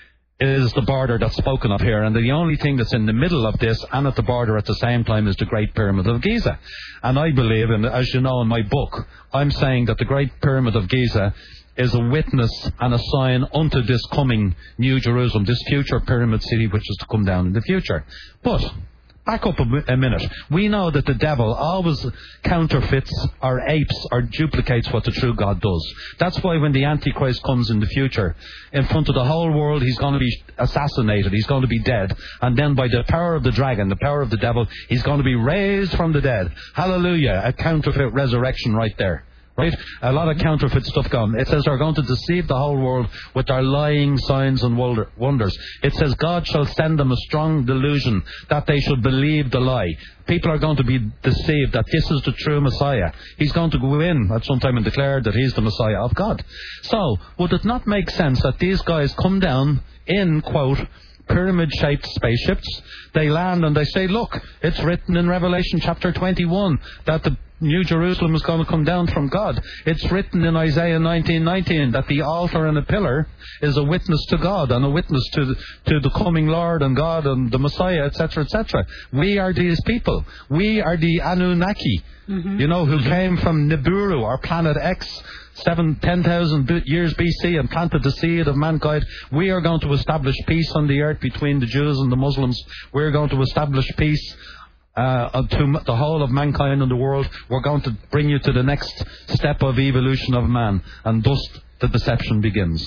is the border that's spoken of here. And the only thing that's in the middle of this and at the border at the same time is the Great Pyramid of Giza. And I believe, and as you know in my book, I'm saying that the Great Pyramid of Giza is a witness and a sign unto this coming New Jerusalem, this future pyramid city which is to come down in the future. But back up a, a minute. We know that the devil always counterfeits or apes or duplicates what the true God does. That's why when the Antichrist comes in the future, in front of the whole world, he's going to be assassinated. He's going to be dead. And then by the power of the dragon, the power of the devil, he's going to be raised from the dead. Hallelujah. A counterfeit resurrection right there. Right? A lot of counterfeit stuff going. It says they're going to deceive the whole world with their lying signs and wonders. It says God shall send them a strong delusion that they should believe the lie. People are going to be deceived that this is the true Messiah. He's going to go in at some time and declare that he's the Messiah of God. So, would it not make sense that these guys come down in, quote, pyramid-shaped spaceships? They land and they say, look, it's written in Revelation chapter twenty-one that the New Jerusalem is going to come down from God. It's written in Isaiah nineteen nineteen that the altar and the pillar is a witness to God and a witness to the, to the coming Lord and God and the Messiah, et cetera, et cetera. We are these people. We are the Anunnaki, mm-hmm. you know, who came from Nibiru, or planet X, seven, ten thousand years B C, and planted the seed of mankind. We are going to establish peace on the earth between the Jews and the Muslims. We're going to establish peace Uh, to the whole of mankind and the world. We're going to bring you to the next step of evolution of man, and thus the deception begins.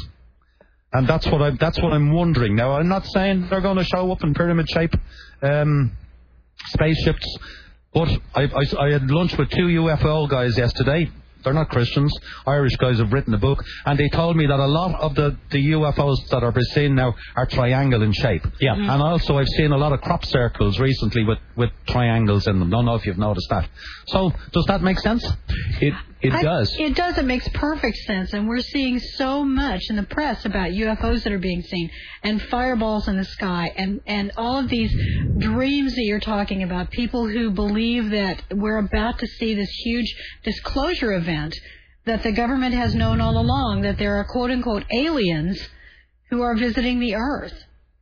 And that's what I'm. That's what I'm wondering. Now, I'm not saying they're going to show up in pyramid shape um, spaceships, but I, I, I had lunch with two U F O guys yesterday. They're not Christians. Irish guys have written a book, and they told me that a lot of the, the U F Os that are being seen now are triangle in shape. Yeah. Mm-hmm. And also I've seen a lot of crop circles recently with, with triangles in them. Don't know if you've noticed that. So, does that make sense? It it I, does. It does. It makes perfect sense. And we're seeing so much in the press about U F Os that are being seen and fireballs in the sky and, and all of these dreams that you're talking about, people who believe that we're about to see this huge disclosure event that the government has known all along, that there are quote-unquote aliens who are visiting the Earth.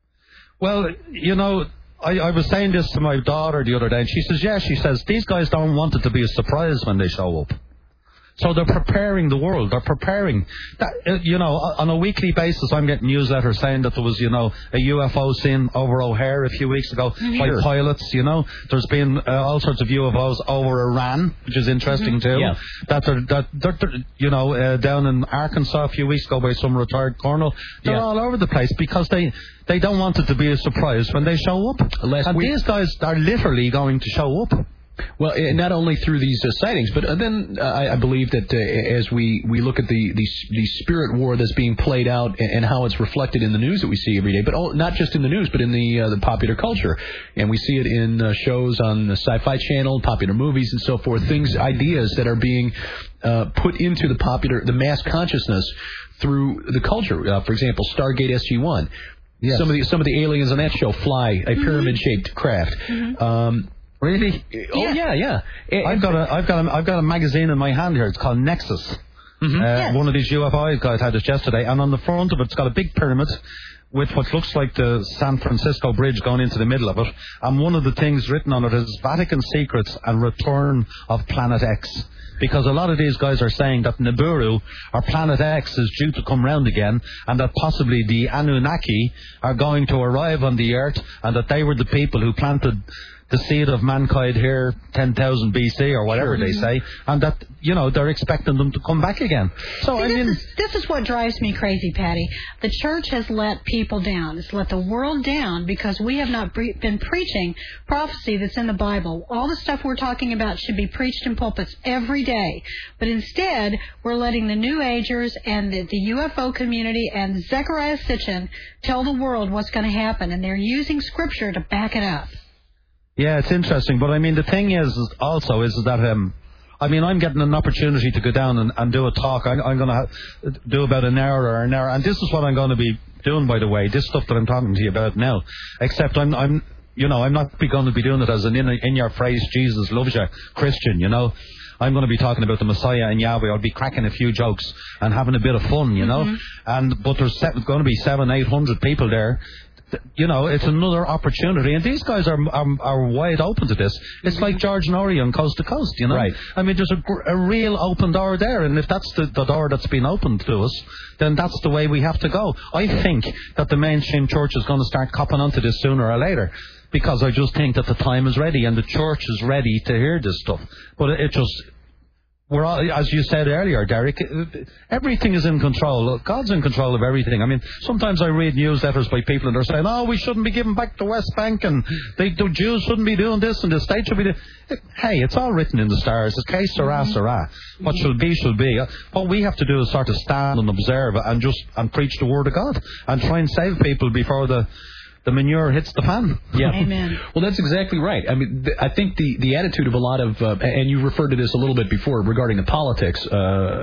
Well, you know, I, I was saying this to my daughter the other day, and she says, yeah, she says, these guys don't want it to be a surprise when they show up. So they're preparing the world. They're preparing. That, uh, you know, on a weekly basis, I'm getting newsletters saying that there was, you know, a U F O seen over O'Hare a few weeks ago mm-hmm. by pilots, you know. There's been uh, all sorts of U F Os over Iran, which is interesting, mm-hmm. too. Yeah. That they're, that they're, they're you know, uh, down in Arkansas a few weeks ago by some retired colonel. They're yeah. all over the place because they... They don't want it to be a surprise when they show up. Last and week, these guys are literally going to show up. Well, not only through these uh, sightings, but uh, then uh, I, I believe that uh, as we, we look at the, the the spirit war that's being played out and, and how it's reflected in the news that we see every day, but all, not just in the news, but in the uh, the popular culture, and we see it in uh, shows on the Sci-Fi Channel, popular movies, and so forth. Things, ideas that are being uh, put into the popular, the mass consciousness through the culture. Uh, for example, Stargate S G one. Yes. Some of the some of the aliens on that show fly a mm-hmm. pyramid-shaped craft. Mm-hmm. Um, really? Oh yeah, yeah. yeah. I've got a I've got a I've got a magazine in my hand here. It's called Nexus. Mm-hmm. Uh, yes. One of these U F O guys had it yesterday, and on the front of it, it's got a big pyramid with what looks like the San Francisco Bridge going into the middle of it. And one of the things written on it is Vatican Secrets and Return of Planet X. Because a lot of these guys are saying that Nibiru, or Planet X, is due to come round again, and that possibly the Anunnaki are going to arrive on the Earth, and that they were the people who planted the seed of mankind here ten thousand B C or whatever sure. they say, and that, you know, they're expecting them to come back again. So, See, I this mean... Is, this is what drives me crazy, Patty. The church has let people down. It's let the world down because we have not bre- been preaching prophecy that's in the Bible. All the stuff we're talking about should be preached in pulpits every day. But instead, we're letting the New Agers and the, the U F O community and Zecharia Sitchin tell the world what's going to happen, and they're using Scripture to back it up. Yeah, it's interesting, but I mean, the thing is, also, is that, um, I mean, I'm getting an opportunity to go down and, and do a talk. I'm, I'm going to do about an hour or an hour, and this is what I'm going to be doing, by the way, this stuff that I'm talking to you about now, except I'm, I'm you know, I'm not going to be doing it as an in, in your phrase, Jesus loves you Christian, you know. I'm going to be talking about the Messiah and Yahweh. I'll be cracking a few jokes and having a bit of fun, you know. Mm-hmm. And but there's going to be seven, eight hundred people there. You know, it's another opportunity, and these guys are are, are wide open to this. It's like George Norrie on Coast to Coast, you know. Right. I mean, there's a, a real open door there, and if that's the, the door that's been opened to us, then that's the way we have to go. I think that the mainstream church is going to start copping onto this sooner or later, because I just think that the time is ready, and the church is ready to hear this stuff. But it, it just... We're all, as you said earlier, Derek, everything is in control. God's in control of everything. I mean, sometimes I read newsletters by people and they're saying, oh, we shouldn't be giving back the West Bank, and they, the Jews shouldn't be doing this, and the state should be doing... Hey, it's all written in the stars. It's que sera, sera. What shall be, shall be. What we have to do is sort of stand and observe and just and preach the word of God and try and save people before the... the manure hits the fan. Yeah. Amen. Well, that's exactly right. I mean, th- I think the, the attitude of a lot of, uh, and you referred to this a little bit before regarding the politics, uh,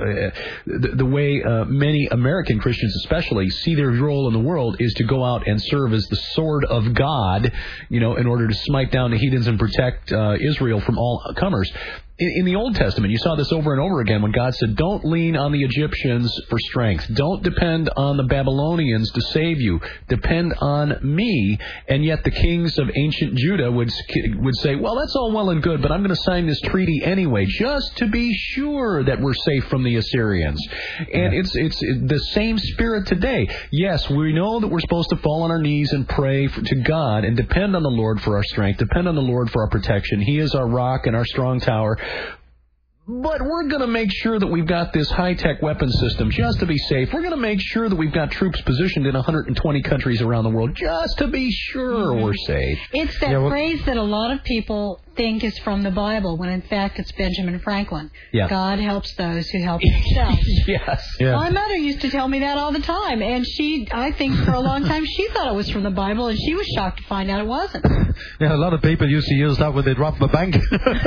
the, the way uh, many American Christians especially see their role in the world is to go out and serve as the sword of God, you know, in order to smite down the heathens and protect uh, Israel from all comers. In, in the Old Testament, you saw this over and over again when God said, don't lean on the Egyptians for strength. Don't depend on the Babylonians to save you. Depend on me. And yet the kings of ancient Judah would would say, well, that's all well and good, but I'm going to sign this treaty anyway, just to be sure that we're safe from the Assyrians. And yeah. it's, it's the same spirit today. Yes, we know that we're supposed to fall on our knees and pray for, to God and depend on the Lord for our strength, depend on the Lord for our protection. He is our rock and our strong tower. But we're going to make sure that we've got this high-tech weapon system just to be safe. We're going to make sure that we've got troops positioned in one hundred twenty countries around the world just to be sure mm-hmm. we're safe. It's that yeah, well, phrase that a lot of people think is from the Bible, when in fact it's Benjamin Franklin. Yeah. God helps those who help themselves. Yes. Yeah. My mother used to tell me that all the time, and she, I think for a long time, she thought it was from the Bible, and she was shocked to find out it wasn't. Yeah, a lot of people used to use that when they'd rob a bank.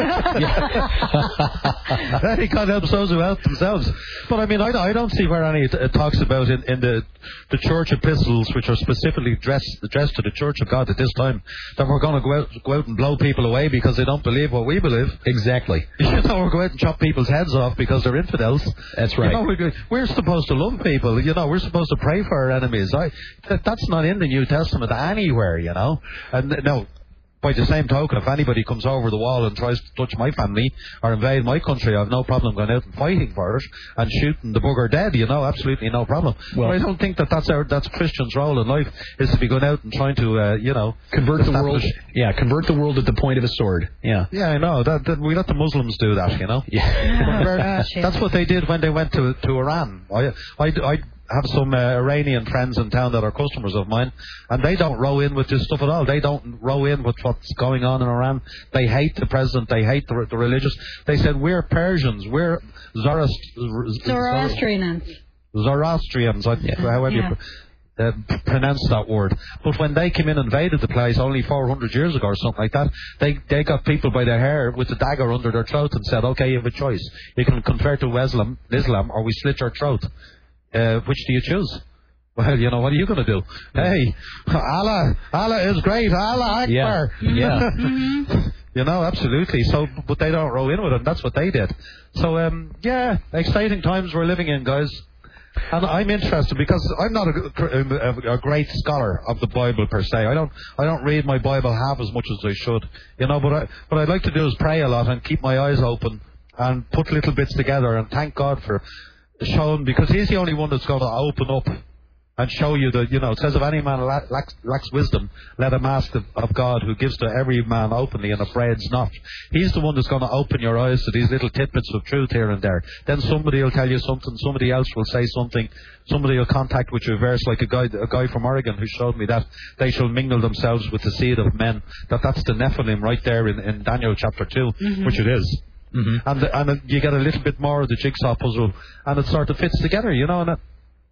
He can't help those who help themselves. But I mean, I, I don't see where any it talks about in, in the the church epistles, which are specifically addressed, addressed to the Church of God at this time, that we're going to go out, go out and blow people away because they don't believe what we believe. Exactly. You know, we're going out and chop people's heads off because they're infidels. That's right. You know, we're, we're supposed to love people. You know, we're supposed to pray for our enemies. I, that, that's not in the New Testament anywhere, you know. And no, by the same token, if anybody comes over the wall and tries to touch my family or invade my country, I have no problem going out and fighting for it and shooting the bugger dead, you know, absolutely no problem. Well, but I don't think that that's our, that's Christians' role in life, is to be going out and trying to, uh, you know, convert the world. establish- Yeah, convert the world at the point of a sword. Yeah. Yeah, I know. That, that, we let the Muslims do that, you know. Yeah. Oh, We're- gosh, yeah. That's what they did when they went to to Iran. I I, I have some uh, Iranian friends in town that are customers of mine, and they don't row in with this stuff at all. They don't row in with what's going on in Iran. They hate the president. They hate the, the religious. They said, we're Persians. We're Zoroast- Zoroastrians. Zoroastrians. I, Yeah. however Yeah. you pr- uh, pronounce that word. But when they came in and invaded the place only four hundred years ago or something like that, they they got people by their hair with a dagger under their throat and said, okay, you have a choice. You can convert to Islam, Islam or we slit your throat. Uh, which do you choose? Well, you know, what are you going to do? Hey, Allah, Allah is great. Allah Akbar. Yeah. Yeah. Mm-hmm. You know, absolutely. So, but they don't row in with it. That's what they did. So, um, yeah, exciting times we're living in, guys. And I'm interested because I'm not a, a, a great scholar of the Bible per se. I don't, I don't read my Bible half as much as I should. You know, but I, what I'd like to do is pray a lot and keep my eyes open and put little bits together and thank God for showing, because He's the only one that's going to open up and show you that, you know, it says if any man lacks, lacks wisdom, let him ask of, of God, who gives to every man openly and upbraids not. He's the one that's going to open your eyes to these little tidbits of truth here and there. Then somebody will tell you something, somebody else will say something, somebody will contact with you a verse, like a guy, a guy from Oregon who showed me that they shall mingle themselves with the seed of men. That that's the Nephilim right there in, in Daniel chapter two, Mm-hmm. which it is. Mm-hmm. And the, and you get a little bit more of the jigsaw puzzle, and it sort of fits together, you know. And it,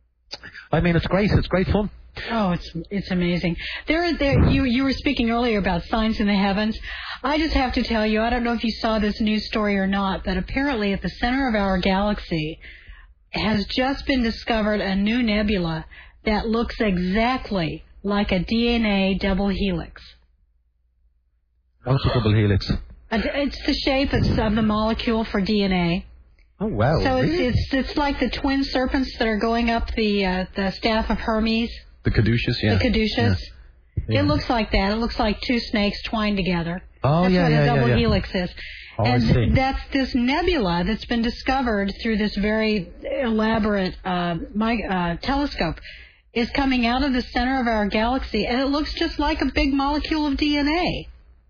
I mean, it's great. It's great fun. Oh, it's it's amazing. There, there. You you were speaking earlier about signs in the heavens. I just have to tell you, I don't know if you saw this news story or not, but apparently at the center of our galaxy has just been discovered a new nebula that looks exactly like a D N A double helix. What's a double helix? It's the shape of the molecule for D N A. Oh wow! So really? it's, it's it's like the twin serpents that are going up the uh, the staff of Hermes. The caduceus, yeah. The caduceus. Yeah. It looks like that. It looks like two snakes twined together. Oh, that's yeah, what yeah, a double yeah, yeah. helix is. Oh, I and see. that's this nebula that's been discovered through this very elaborate uh, my, uh, telescope is coming out of the center of our galaxy, and it looks just like a big molecule of D N A.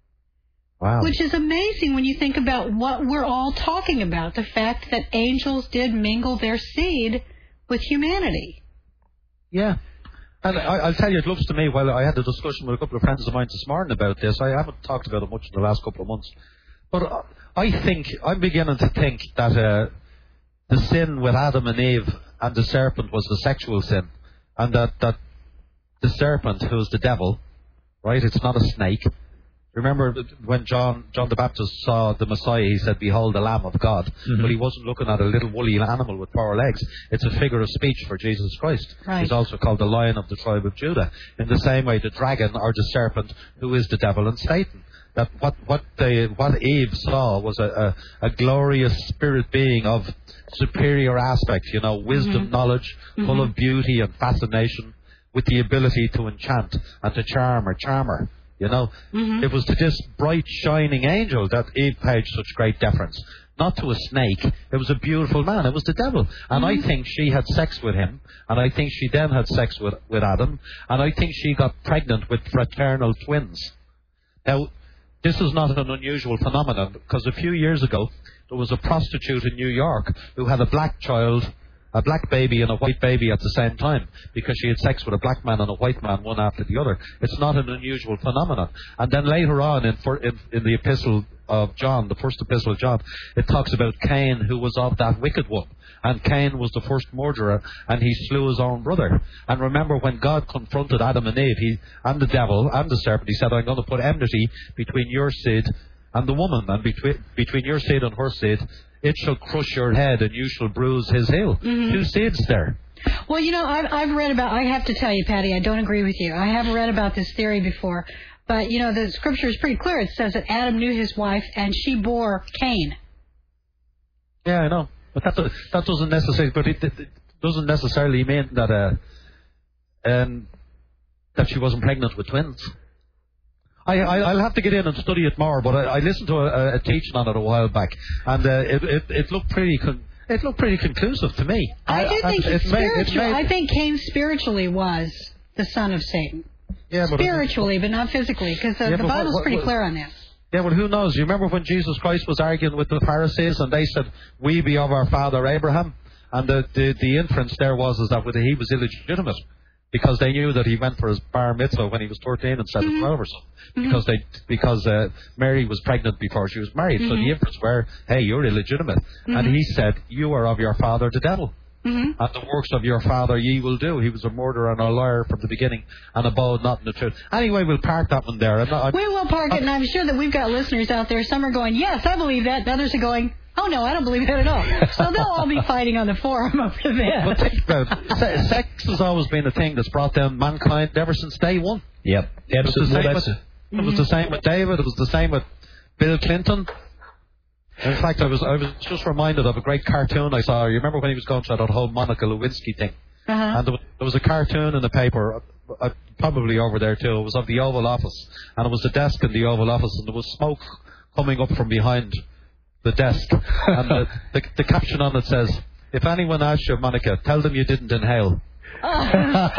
Wow. Which is amazing when you think about what we're all talking about, the fact that angels did mingle their seed with humanity. Yeah. And I, I'll tell you, it looks to me, while I had a discussion with a couple of friends of mine this morning about this, I haven't talked about it much in the last couple of months, but I think, I'm beginning to think that uh, the sin with Adam and Eve and the serpent was the sexual sin, and that, that the serpent, who's the devil, right, it's not a snake. Remember when John John the Baptist saw the Messiah, he said, behold the Lamb of God. Mm-hmm. But he wasn't looking at a little woolly animal with four legs. It's a figure of speech for Jesus Christ. Right. He's also called the Lion of the tribe of Judah. In the same way, the dragon, or the serpent, who is the devil and Satan. That what what they, what Eve saw was a, a, a glorious spirit being of superior aspect, you know, wisdom, Mm-hmm. knowledge, Mm-hmm. full of beauty and fascination, with the ability to enchant and to charm or charmer. You know, Mm-hmm. it was to this bright, shining angel that Eve paid such great deference. Not to a snake. It was a beautiful man. It was the devil. And Mm-hmm. I think she had sex with him. And I think she then had sex with, with Adam. And I think she got pregnant with fraternal twins. Now, this is not an unusual phenomenon, because a few years ago, there was a prostitute in New York who had a black child, a black baby and a white baby at the same time, because she had sex with a black man and a white man, one after the other. It's not an unusual phenomenon. And then later on in, for, in, in the epistle of John, the first epistle of John, it talks about Cain, who was of that wicked one. And Cain was the first murderer, and he slew his own brother. And remember, when God confronted Adam and Eve, he, and the devil, and the serpent, he said, I'm going to put enmity between your seed and the woman, and between, between your seed and her seed, it shall crush your head, and you shall bruise his heel. Mm-hmm. Two seeds there. Well, you know, I've, I've read about, I have to tell you, Patty, I don't agree with you. I have read about this theory before. But, you know, the scripture is pretty clear. It says that Adam knew his wife, and she bore Cain. Yeah, I know. But that, that doesn't necessarily, but it, it doesn't necessarily mean that uh, um, that she wasn't pregnant with twins. I, I, I'll have to get in and study it more, but I, I listened to a, a teaching on it a while back, and uh, it, it, it looked pretty con- it looked pretty conclusive to me. I, I do think it, it's it made, spiritual. it made, I think Cain spiritually was the son of Satan. Yeah, but spiritually, but not physically, because the, yeah, the Bible's what, what, pretty what, clear on that. Yeah, well, who knows? You remember when Jesus Christ was arguing with the Pharisees, and they said, "We be of our father Abraham," and the the, the inference there was is that he was illegitimate because they knew that he went for his bar mitzvah when he was thirteen instead mm-hmm. of twelve or something, mm-hmm. because they because uh, Mary was pregnant before she was married. Mm-hmm. So the inference were, "Hey, you're illegitimate," mm-hmm. and he said, "You are of your father the devil." Mm-hmm. And the works of your father ye will do. He was a murderer and a liar from the beginning, and abode not in the truth. Anyway, we'll park that one there. I'm not, I'm, we will park it, and I'm sure that we've got listeners out there. Some are going, yes, I believe that. And others are going, oh, no, I don't believe that at all. So they'll all be fighting on the forum over that. But think about it. Sex has always been a thing that's brought down mankind ever since day one. Yep, absolutely. It was the same, with, it was the same with David. It was the same with Bill Clinton. In fact, I was I was just reminded of a great cartoon I saw. You remember when he was going through that whole Monica Lewinsky thing? Uh-huh. And there was, there was a cartoon in the paper, uh, probably over there too. It was of the Oval Office, and it was the desk in the Oval Office, and there was smoke coming up from behind the desk. And the, the, the caption on it says, "If anyone asks you, Monica, tell them you didn't inhale." Oh,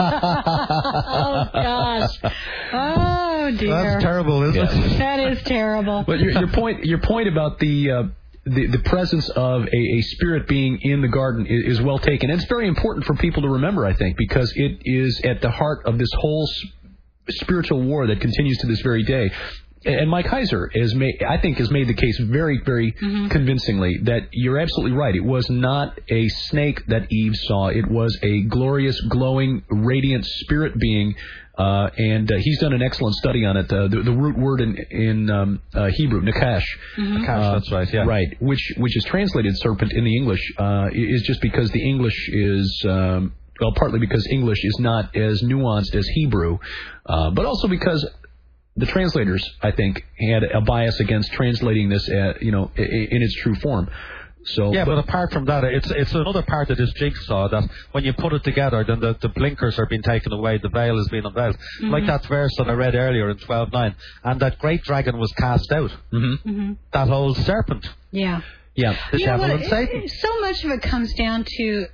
oh gosh! Oh dear! That's terrible, isn't yes. it? That is terrible. But your, your point, your point about the, uh, the the presence of a, a spirit being in the garden is, is well taken. And it's very important for people to remember, I think, because it is at the heart of this whole spiritual war that continues to this very day. And Mike Heiser is made, I think, has made the case very, very mm-hmm. convincingly that you're absolutely right. It was not a snake that Eve saw. It was a glorious, glowing, radiant spirit being. Uh, and uh, he's done an excellent study on it. Uh, the, the root word in, in um, uh, Hebrew, nakash. Mm-hmm. Nakash, uh, that's right, yeah. Right, which, which is translated serpent in the English, uh, is just because the English is... Um, well, partly because English is not as nuanced as Hebrew, uh, but also because... the translators, I think, had a bias against translating this, uh, you know, in its true form. So, yeah, but, but apart from that, it's it's another part of this jigsaw that when you put it together, then the, the blinkers are being taken away, the veil is being unveiled. Mm-hmm. Like that verse that I read earlier in twelve nine, and that great dragon was cast out. Mm-hmm. Mm-hmm. That old serpent. Yeah. Yeah, the you devil know and Satan. So much of it comes down to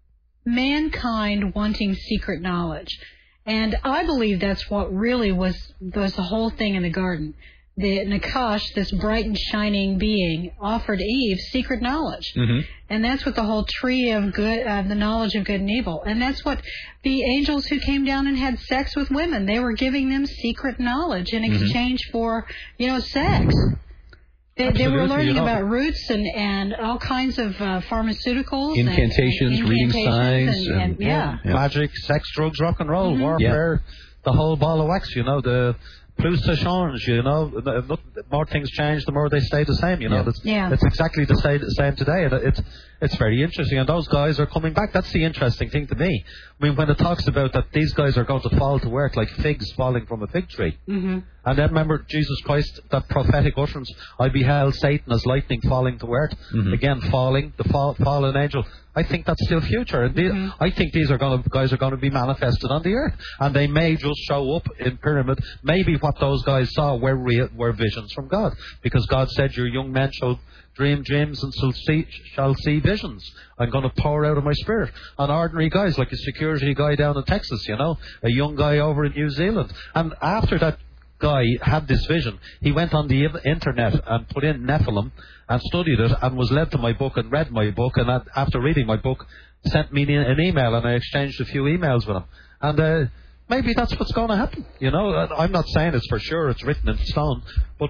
mankind wanting secret knowledge. And I believe that's what really was was the whole thing in the garden. The Nakash, this bright and shining being, offered Eve secret knowledge. Mm-hmm. And that's what the whole tree of good, uh, the knowledge of good and evil. And that's what the angels who came down and had sex with women, they were giving them secret knowledge in exchange mm-hmm. for, you know, sex. They, they were learning you know. about roots and, and all kinds of uh, pharmaceuticals. Incantations, and, and reading incantations signs. And, and, and, yeah. yeah. Magic, sex, drugs, rock and roll, mm-hmm. warfare, yeah. the whole ball of wax, you know, the plus ça change, you know. The more things change, the more they stay the same, you know. Yeah. It's, yeah. it's exactly the same today. And it's, it's very interesting. And those guys are coming back. That's the interesting thing to me. I mean, when it talks about that these guys are going to fall to earth like figs falling from a fig tree. Mm-hmm. And then remember Jesus Christ, that prophetic utterance, I beheld Satan as lightning falling to earth. Mm-hmm. Again, falling, the fall, fallen angel. I think that's still future. And mm-hmm. I think these are going to, guys are going to be manifested on the earth. And they may just show up in pyramid. Maybe what those guys saw were, real, were visions from God. Because God said, your young men shall dream dreams and shall see, shall see visions. I'm going to pour out of my spirit on ordinary guys, like a security guy down in Texas, you know, a young guy over in New Zealand. And after that guy had this vision, he went on the internet and put in Nephilim and studied it and was led to my book and read my book, and after reading my book sent me an email, and I exchanged a few emails with him. And uh, maybe that's what's going to happen, you know. I'm not saying it's for sure, it's written in stone, but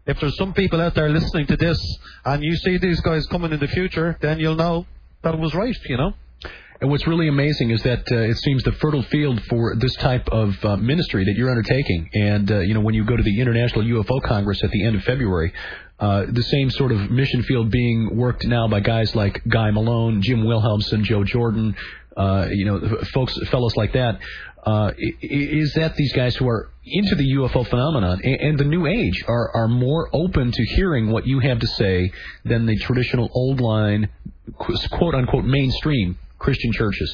if there's some people out there listening to this and you see these guys coming in the future, then you'll know that it was right, you know. And what's really amazing is that uh, it seems the fertile field for this type of uh, ministry that you're undertaking. And, uh, you know, when you go to the International U F O Congress at the end of February, uh, the same sort of mission field being worked now by guys like Guy Malone, Jim Wilhelmsen, Joe Jordan, uh, you know, folks, fellows like that. Uh, is that these guys who are into the U F O phenomenon and, and the new age are, are more open to hearing what you have to say than the traditional old line, quote-unquote, mainstream Christian churches.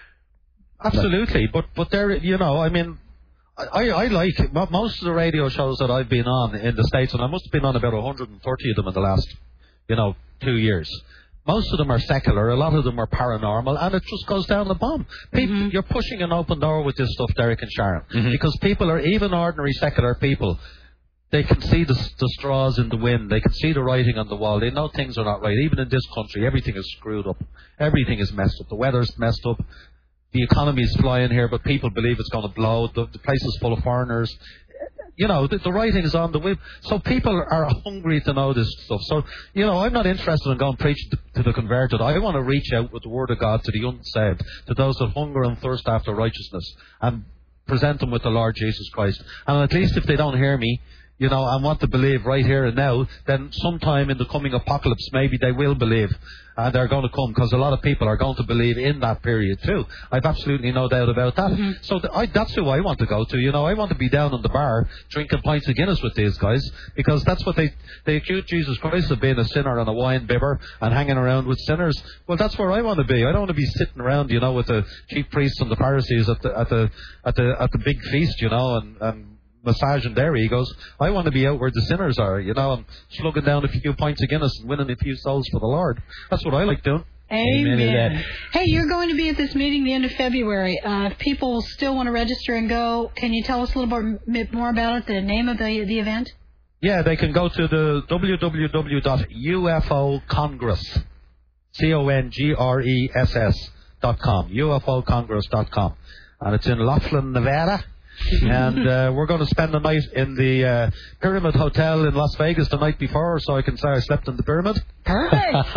Absolutely, but but there, you know, I mean, I, I like most of the radio shows that I've been on in the States, and I must have been on about one hundred thirty of them in the last, you know, two years. Most of them are secular, a lot of them are paranormal, and it just goes down the bomb. People, mm-hmm. You're pushing an open door with this stuff, Derek and Sharon, mm-hmm. because people are, even ordinary secular people, they can see the, the straws in the wind. They can see the writing on the wall. They know things are not right. Even in this country, everything is screwed up. Everything is messed up. The weather's messed up. The economy is flying here, but people believe it's going to blow. The, the place is full of foreigners. You know, the, the writing is on the whip. So people are hungry to know this stuff. So, you know, I'm not interested in going preaching to, to the converted. I want to reach out with the Word of God to the unsaved, to those that hunger and thirst after righteousness, and present them with the Lord Jesus Christ. And at least if they don't hear me, you know, and want to believe right here and now, then sometime in the coming apocalypse, maybe they will believe, and they're going to come, because a lot of people are going to believe in that period too. I've absolutely no doubt about that. Mm-hmm. So th- I, that's who I want to go to. You know, I want to be down on the bar drinking pints of Guinness with these guys, because that's what they they accuse Jesus Christ of being, a sinner and a wine bibber and hanging around with sinners. Well, that's where I want to be. I don't want to be sitting around, you know, with the chief priests and the Pharisees at the at the at the at the big feast, you know, and and massaging their egos. I want to be out where the sinners are, you know, and slugging down a few pints of Guinness and winning a few souls for the Lord. That's what I like doing. Amen. Amen. Hey, you're going to be at this meeting the end of February. Uh, if people still want to register and go, can you tell us a little bit more about it, the name of the the event? Yeah, they can go to the w w w dot u f o congress, C O N G R E S S dot com, U F O congress dot com. And it's in Laughlin, Nevada. and uh, we're going to spend the night in the uh, Pyramid Hotel in Las Vegas the night before, so I can say I slept in the Pyramid. Perfect.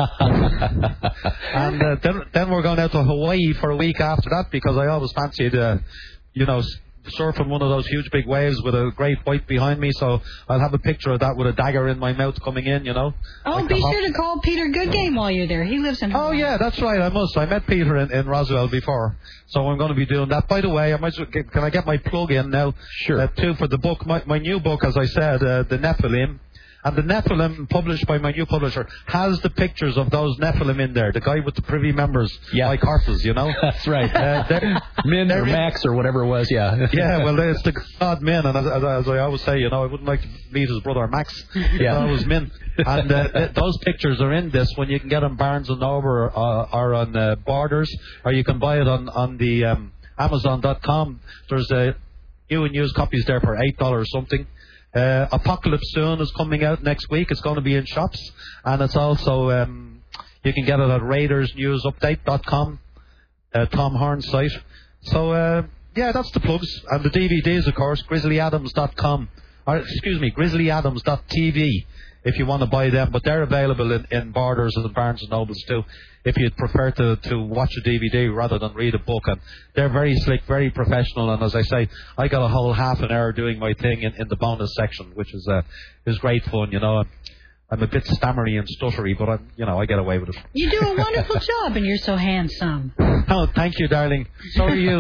and uh, then, then we're going out to Hawaii for a week after that, because I always fancied, uh, you know, surfing one of those huge big waves with a great white behind me, so I'll have a picture of that with a dagger in my mouth coming in, you know. Oh, like be sure to call Peter Goodgame while you're there. He lives in Hawaii. Oh, yeah, that's right, I must. I met Peter in, in Roswell before, so I'm going to be doing that. By the way, I might get, can I get my plug in now? Sure. Uh, too, for the book, my, my new book, as I said, uh, The Nephilim. And the Nephilim, published by my new publisher, has the pictures of those Nephilim in there. The guy with the privy members, yeah. like horses, you know? That's right. Uh, they're, Min or Max or whatever it was, yeah. Yeah, well, it's the god Min. And as, as, as I always say, you know, I wouldn't like to meet his brother Max. Yeah. It was Min. And uh, th- those pictures are in this when you can get them Barnes and Noble or, uh, or on uh, Borders, or you can buy it on, on the um, Amazon dot com. There's uh, new and used copies there for eight dollars something. Uh, Apocalypse Soon is coming out next week. It's going to be in shops, and it's also um, you can get it at Raiders News Update dot com, uh, Tom Horn's site. So uh, yeah, that's the plugs, and the D V Ds, of course, Grizzly Adams dot com, or excuse me, Grizzly Adams dot T V if you want to buy them, but they're available in, in Borders and Barnes and Nobles too, if you'd prefer to, to watch a D V D rather than read a book. And they're very slick, very professional, and as I say, I got a whole half an hour doing my thing in, in the bonus section, which is uh, is great fun, you know. I'm a bit stammery and stuttery, but I'm, you know, I get away with it. You do a wonderful job, and you're so handsome. Oh, thank you, darling. So are you.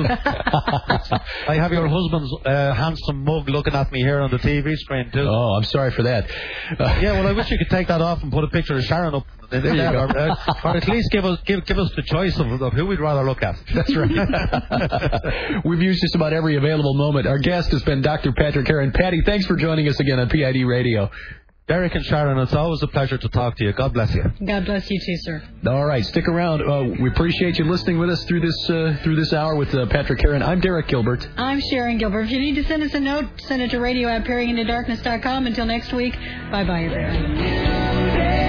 I have your husband's uh, handsome mug looking at me here on the T V screen too. Oh, I'm sorry for that. Uh, yeah, well, I wish you could take that off and put a picture of Sharon up. There you go. Or, uh, or at least give us give give us the choice of, of who we'd rather look at. That's right. We've used just about every available moment. Our guest has been Doctor Patrick Heron. Patty, thanks for joining us again on P I D Radio. Derek and Sharon, it's always a pleasure to talk to you. God bless you. God bless you too, sir. All right, stick around. Uh, we appreciate you listening with us through this uh, through this hour with uh, Patrick Heron. I'm Derek Gilbert. I'm Sharon Gilbert. If you need to send us a note, send it to radio at peering into darkness dot com. Until next week, bye-bye, everybody.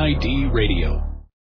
I D Radio.